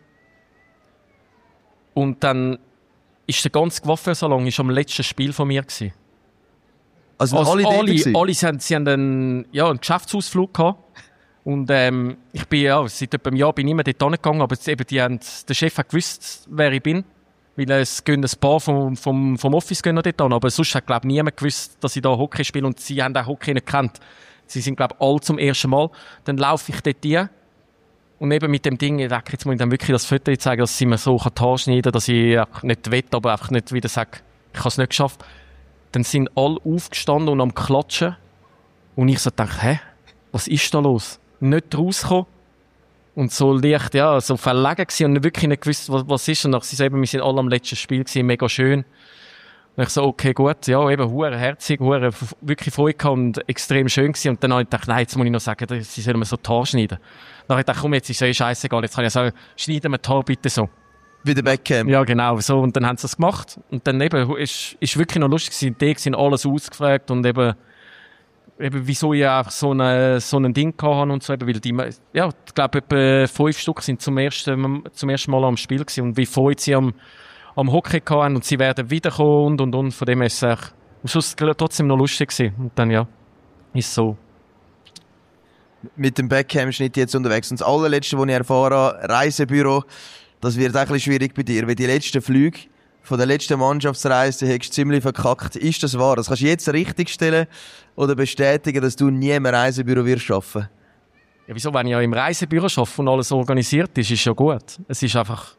Und dann ist der ganze Coiffeursalon ist am letzten Spiel von mir gewesen. Also, also alle, alle, alle sie haben, sie haben einen, ja, einen Geschäftsausflug gehabt. Und ähm, ich bin ja, seit etwa einem Jahr bin ich immer dort hingegangen, aber eben die haben, der Chef hat gewusst, wer ich bin. weil es gehen ein paar vom, vom, vom Office gehen noch dort an, aber sonst hat, glaube ich, niemand gewusst, dass ich da Hockey spiele und sie haben auch Hockey nicht gekannt. Sie sind, glaube ich, alle zum ersten Mal. Dann laufe ich dort rein und eben mit dem Ding, ich denke, jetzt muss ich dann wirklich das Foto zeigen, dass sie mir so die Haare schneiden kann, dass ich nicht will, aber einfach nicht wieder sage, ich habe es nicht geschafft. Dann sind alle aufgestanden und am Klatschen und ich so dachte, hä, was ist da los? Nicht rausgekommen. Und so leicht, ja, so verlegen gewesen und wirklich nicht gewusst, was, was ist. Und dann sie eben, wir sind alle am letzten Spiel gewesen, mega schön. Und ich so, okay, gut, ja, eben, hure herzig, hure, wirklich Freude gehabt und extrem schön gewesen. Und dann habe ich gedacht, nein, jetzt muss ich noch sagen, sie sollen mir so die Haare schneiden. Dann habe ich gedacht, komm, jetzt ist es eh scheißegal, jetzt kann ich sagen, schneiden wir die Haare bitte so. Wie der Beckham. Ja, genau, so. Und dann haben sie das gemacht. Und dann eben, ist, ist wirklich noch lustig gewesen. Die sind alles ausgefragt und eben, eben, wieso ich auch so, eine, so ein Ding hatte und so, eben, weil die, ja, ich glaube, etwa fünf Stück sind zum ersten, zum ersten Mal am Spiel gewesen und wie vorhin sie am, am Hockey hatten und sie werden wiederkommen und, und, und, von dem ist es am Schluss trotzdem noch lustig gewesen. Und dann, ja, ist so. Mit dem Beckham-Schnitt jetzt unterwegs. Und das allerletzte, was ich erfahren habe, Reisebüro, das wird auch ein bisschen schwierig bei dir, weil die letzten Flüge von der letzten Mannschaftsreise hättest du ziemlich verkackt. Ist das wahr? Das kannst du jetzt richtigstellen oder bestätigen, dass du nie im Reisebüro wirst arbeiten? Ja, wieso? Wenn ich ja im Reisebüro arbeite und alles organisiert ist, ist ja gut. Es ist einfach...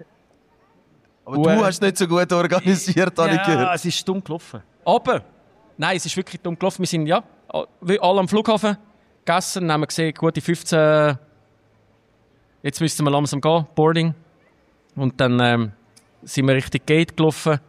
Aber du hast es nicht so gut organisiert, habe ich gehört. Ja, es ist dumm gelaufen. Aber, nein, es ist wirklich dumm gelaufen. Wir sind, ja, alle am Flughafen gegessen, dann haben wir gesehen, gute fünfzehn... Jetzt müssten wir langsam gehen, Boarding. Und dann... Ähm, sind wir Richtung Gate gelaufen.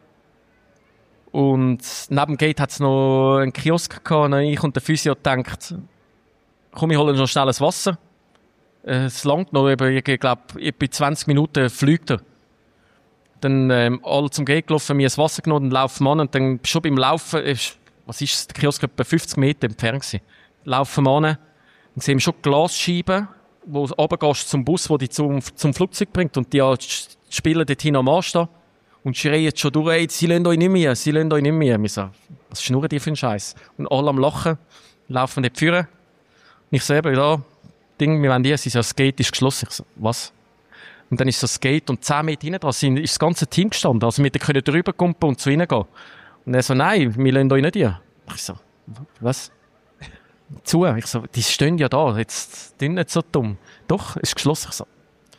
Und neben dem Gate hat es noch einen Kiosk gehabt. Und ich und der Physio gedacht, komm, ich hole noch schnell ein Wasser. Es langt noch, ich glaube, bei zwanzig Minuten fliegt er. Dann ähm, alle zum Gate gelaufen, mir ein Wasser genommen und laufen wir an. Und dann schon beim Laufen, ist, was ist es, der Kiosk etwa fünfzig Meter entfernt gewesen. Laufen wir an, dann sehen wir schon Glasscheiben, wo du runtergehst zum Bus, der dich zum, zum Flugzeug bringt. Und die Spieler dort hin am Anstehen und schreien schon durch, ey, sie lassen euch nicht mehr, sie lassen euch nicht mehr. Wir so, was schnurren die für einen Scheiß? Und alle am Lachen, laufen dort vorne. Und ich so, eben, da, Ding, wir wollen die, sie so, das Gate ist geschlossen. Ich so, was? Und dann ist so das Gate und zehn Meter hinten dran ist das ganze Team gestanden. Also wir können drüber kumpen und zu ihnen gehen. Und er so, nein, wir lassen euch nicht hier. Ich so, was? Zu. Ich so, die stehen ja da, jetzt, die nicht so dumm. Doch, ist geschlossen. Ich so,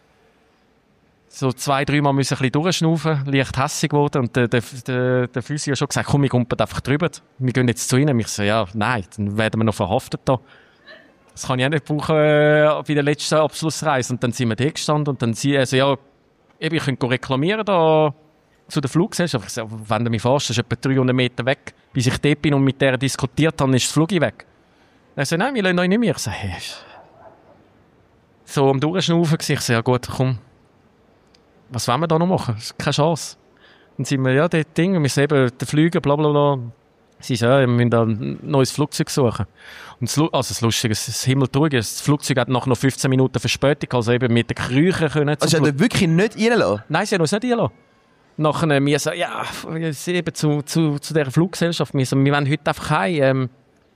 so zwei, drei Mal müssen ein bisschen durchschnaufen, leicht hässig geworden. Und der, der, der, der Physio hat schon gesagt, komm, wir kumpen einfach drüber. Wir gehen jetzt zu ihnen. Ich so, ja, nein, dann werden wir noch verhaftet da. Das kann ich auch nicht brauchen äh, bei der letzten Abschlussreise. Und dann sind wir da gestanden und dann sie, also ja, eben, ich könnte reklamieren da zu der Fluggesellschaft. Ich so, wenn du mich fährst, das ist etwa dreihundert Meter weg. Bis ich dort bin und mit der diskutiert habe, ist das Flug weg. Er so, nein, wir lassen euch nicht mehr. Ich so, hey. So am Durchschnaufen war ich so, ja gut, komm. Was wollen wir da noch machen? Keine Chance. Dann sind wir, ja, das Ding, wir müssen eben den Flügen, bla bla bla. Sie sagen, ja, wir müssen da ein neues Flugzeug suchen. Und das, also das Lustige, das Himmeltrauige, das Flugzeug hat nach noch fünfzehn Minuten Verspätung, also eben mit den Krüchen können. Also sie haben wirklich nicht reinlassen? Nein, sie haben uns nicht reinlassen. Nachher, wir sagen, ja, eben zu, zu, zu dieser Fluggesellschaft, wir sagen, wir wollen heute einfach heim, ähm,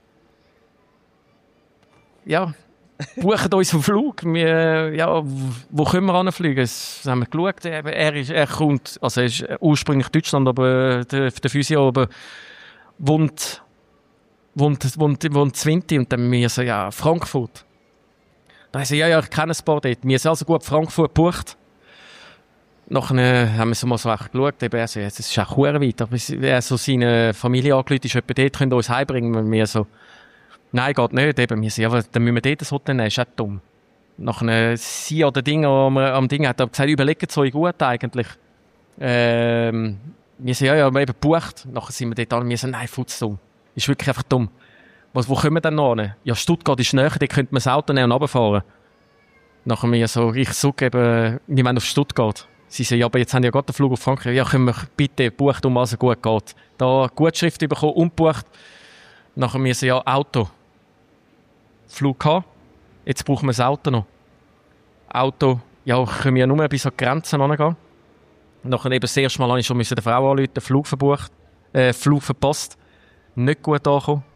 ja, buchen uns einen Flug. Wir, ja, wo können wir hinfliegen? Das haben wir geschaut. Er, ist, er kommt, also er ist ursprünglich Deutschland, aber der, der Physio aber wohnt, wohnt, wohnt, wohnt Zwinti und dann wir so, ja, Frankfurt. Da haben sie, ja, ja, ich kenne ein paar dort. Wir sind also gut Frankfurt gebucht. Nachher haben wir so mal so geschaut, eben, also, es ist auch sehr weit, aber er so seine Familie angerufen, ist etwa dort, können uns heimbringen. Und wir so, nein, geht nicht. Eben, wir sagen, ja, dann müssen wir dort das Hotel nehmen. Ist auch dumm. Nachher, sie oder Ding am, am Ding hat gesagt, überlegt es euch gut eigentlich. Ähm, wir sagen, ja, ja, wir haben eben gebucht. Nachher sind wir dort an. Wir sagen, nein, futz dumm. Ist wirklich einfach dumm. Was, wo können wir denn noch hin? Ja, Stuttgart ist näher, da könnte man das Auto nehmen und runterfahren. Nachher wir so, ich sage eben, wir wollen auf Stuttgart. Sie sagen, ja, aber jetzt haben wir ja gerade den Flug auf Frankreich. Ja, können wir bitte bucht, um was es gut geht. Da Gutschrift bekommen, umgebucht. Nachher wir so, ja, Auto. Flug gehabt. Jetzt brauchen wir das Auto noch. Auto, ja, können wir nur bis an die Grenzen hingehen. Nachher eben das erste Mal musste ich schon müssen der Frau anrufen, Flug verbucht, äh, Flug verpasst. Nicht gut angekommen.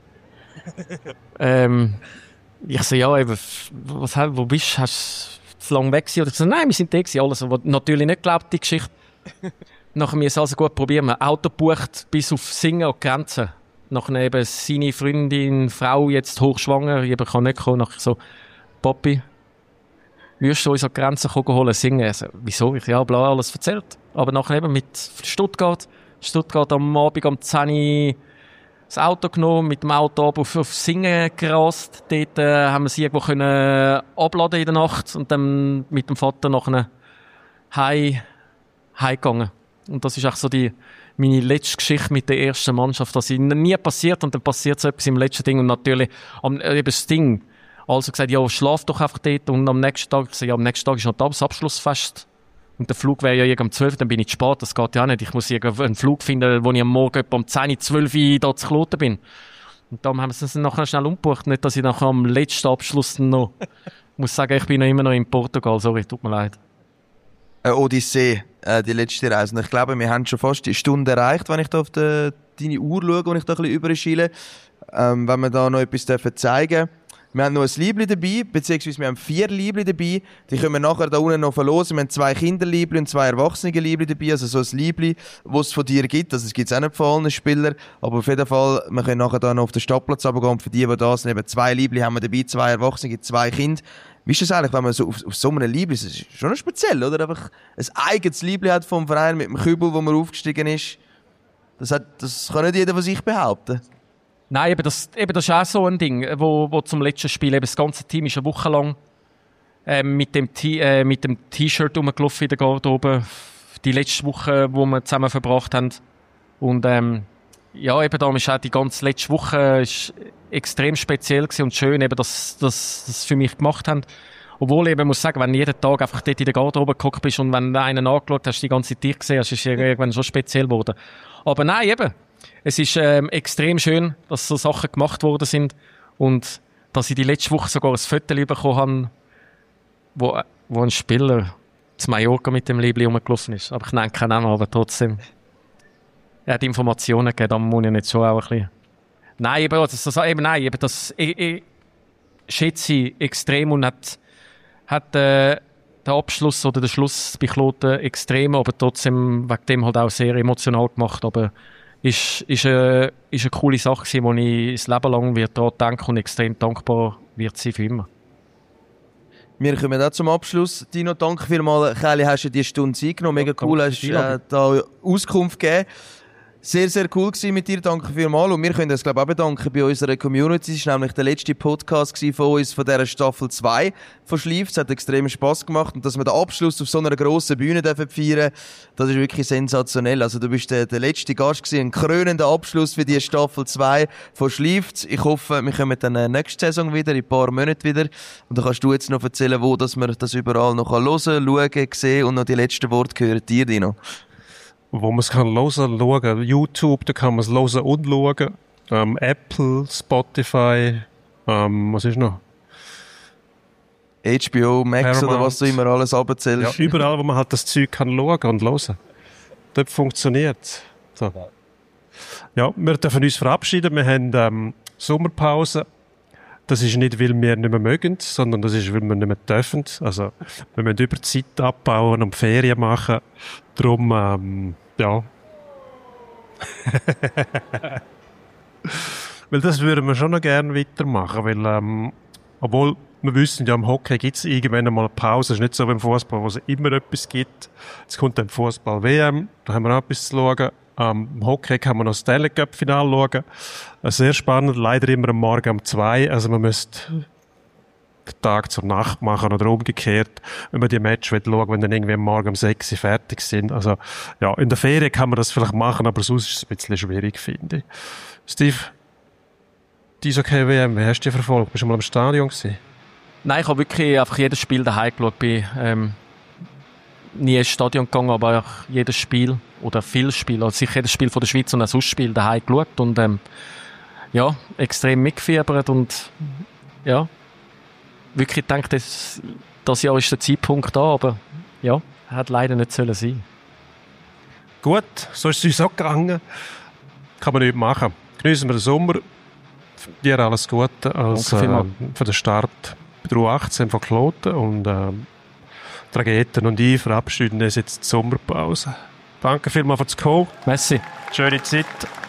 ähm, ich so, ja, eben, was, wo bist du? Hast du zu lange weg gewesen? Oder ich so, nein, wir sind da gewesen. Alles, was natürlich nicht glaubt, die Geschichte. Nachher müssen wir also gut probieren. Wir Auto bucht bis auf Singen und Grenzen. Nachher eben seine Freundin, Frau, jetzt hochschwanger, ich kann nicht kommen. Nachher so, Papi, würdest du uns an die Grenzen holen, singen? Also, wieso? Ich ja, bla, alles erzählt. Aber nachher eben mit Stuttgart. Stuttgart am Abend um zehn Uhr das Auto genommen, mit dem Auto auf, auf Singen gerast. Dort äh, haben wir sie irgendwo können abladen in der Nacht und dann mit dem Vater nachher heim, heimgegangen. Und das ist auch so die, meine letzte Geschichte mit der ersten Mannschaft. Das ist nie passiert und dann passiert so etwas im letzten Ding. Und natürlich, am, eben das Ding, also gesagt, ja, schlaf doch einfach dort. Und am nächsten Tag, ja, am nächsten Tag ist noch das Abschlussfest. Und der Flug wäre ja irgendwann um zwölf, dann bin ich zu spät, das geht ja auch nicht. Ich muss einen Flug finden, wo ich am Morgen um zehn, zwölf Uhr da zu Kloten bin. Und darum haben wir es dann nachher schnell umgebucht. Nicht, dass ich nachher am letzten Abschluss noch muss sagen, ich bin noch immer noch in Portugal. Sorry, tut mir leid. Eine Odyssee, äh, die letzte Reise. Und ich glaube, wir haben schon fast die Stunde erreicht, wenn ich da auf die, deine Uhr schaue, wo ich da ein bisschen überschiele. Ähm, wenn wir da noch etwas zeigen dürfen. Wir haben noch ein Liebli dabei, beziehungsweise wir haben vier Liebli dabei. Die können wir nachher da unten noch verlosen. Wir haben zwei Kinderliebli und zwei Erwachsene-Liebli dabei. Also so ein Liebli, das es von dir gibt. Also es gibt es auch nicht von allen Spielern. Aber auf jeden Fall, wir können nachher da noch auf den Stadtplatz runtergehen. Und für die, die da sind, eben zwei Liebli haben wir dabei, zwei Erwachsene, zwei Kinder. Wie ist das eigentlich, wenn man so auf, auf so einem Liebli, das ist schon speziell, oder? Einfach ein eigenes Liebli hat vom Verein mit dem Kübel, wo man aufgestiegen ist. Das, hat, das kann nicht jeder von sich behaupten. Nein, eben das, eben das ist auch so ein Ding, wo, wo zum letzten Spiel eben das ganze Team ist eine Woche lang äh, mit dem T- äh, mit dem T-Shirt rumgelaufen in der Garderobe. Die letzte Woche, wo wir zusammen verbracht haben. Und ähm, ja, eben da ist auch die ganze letzte Woche ist extrem speziell gewesen und schön, eben, dass dass das für mich gemacht haben. Obwohl ich eben muss sagen, wenn du jeden Tag einfach dort in der Garderobe geguckt bist und wenn du einen angeschaut hast, die ganze Zeit gesehen hast, ist es irgendwann schon speziell geworden. Aber nein, eben. Es ist ähm, extrem schön, dass so Sachen gemacht worden sind und dass ich die letzte Woche sogar ein Foto bekommen habe, wo, wo ein Spieler zu Mallorca mit dem Liebli rumgelaufen ist. Aber ich nenne keinen Namen, aber trotzdem. Er hat Informationen gegeben, da muss ich nicht schon auch ein bisschen... Nein, eben, das, das, eben, nein, eben das ich, ich schätze ich extrem und hat, hat äh, den Abschluss oder den Schluss bei Kloten extrem, aber trotzdem wegen dem halt auch sehr emotional gemacht. Aber ist, ist, eine, ist eine coole Sache gewesen, wo ich das Leben lang wird daran denken und extrem dankbar wird sein für immer. Wir kommen auch zum Abschluss. Dino, danke vielmals. Kelly, hast du die Stunde Zeit genommen. Mega cool, hast du äh, da Auskunft gegeben. Sehr, sehr cool gewesen mit dir. Danke vielmals. Und wir können uns, glaube ich, auch bedanken bei unserer Community. Es war nämlich der letzte Podcast von uns von dieser Staffel zwei von Schlief. Es hat extrem Spass gemacht. Und dass wir den Abschluss auf so einer grossen Bühne feiern dürfen, das ist wirklich sensationell. Also du bist der, der letzte Gast gewesen. Ein krönender Abschluss für die Staffel zwei von Schlief. Ich hoffe, wir kommen dann nächste Saison wieder, in ein paar Monaten wieder. Und dann kannst du jetzt noch erzählen, wo dass man das überall noch hören, schauen, sehen und noch die letzten Worte hören. Dir, Dino. Wo man es kann hören, schauen. YouTube, da kann man es hören und schauen. Ähm, Apple, Spotify, ähm, was ist noch? H B O, Max Paramount. Oder was du immer alles abzählst. Ja, überall, wo man halt das Zeug kann schauen und hören. Dort funktioniert. So. Ja, wir dürfen uns verabschieden. Wir haben ähm, Sommerpause. Das ist nicht, weil wir nicht mehr mögen, sondern das ist, weil wir nicht mehr dürfen. Also, wir müssen über Zeit abbauen und Ferien machen. Darum, ähm, ja. Weil das würden wir schon noch gerne weitermachen, weil, ähm, obwohl wir wissen ja, im Hockey gibt es irgendwann einmal eine Pause. Es ist nicht so wie im Fußball, wo es immer etwas gibt. Jetzt kommt dann Fußball-W M, da haben wir auch etwas zu schauen. Ähm, Im Hockey kann man noch das Stanley Cup-Finale schauen. Sehr spannend, leider immer am Morgen um zwei. Also man müsste den Tag zur Nacht machen oder umgekehrt, wenn man die Match schauen will, wenn dann irgendwie am Morgen um sechs fertig sind. Also ja, in der Ferien kann man das vielleicht machen, aber sonst ist es ein bisschen schwierig, finde ich. Steve, die Eishockey-W M, wie hast du die verfolgt? Bist du mal im Stadion gewesen? Nein, ich habe wirklich einfach jedes Spiel daheim geschaut. Bin ähm, nie ins Stadion gegangen, aber auch jedes Spiel oder viele Spiele, also sicher jedes Spiel von der Schweiz und ein Ausspiel daheim geschaut und ähm, ja, extrem mitgefiebert und ja, wirklich gedacht, das, das Jahr ist der Zeitpunkt da, aber ja, hat leider nicht sollen sein. Gut, so ist es uns auch gegangen. Kann man nicht machen. Geniessen wir den Sommer. Dir alles Gute als, äh, für den Start bei der U achtzehn von Kloten und äh, Trageten und ich verabschieden uns jetzt die Sommerpause. Danke vielmals fürs Kommen. Merci. Schöne Zeit.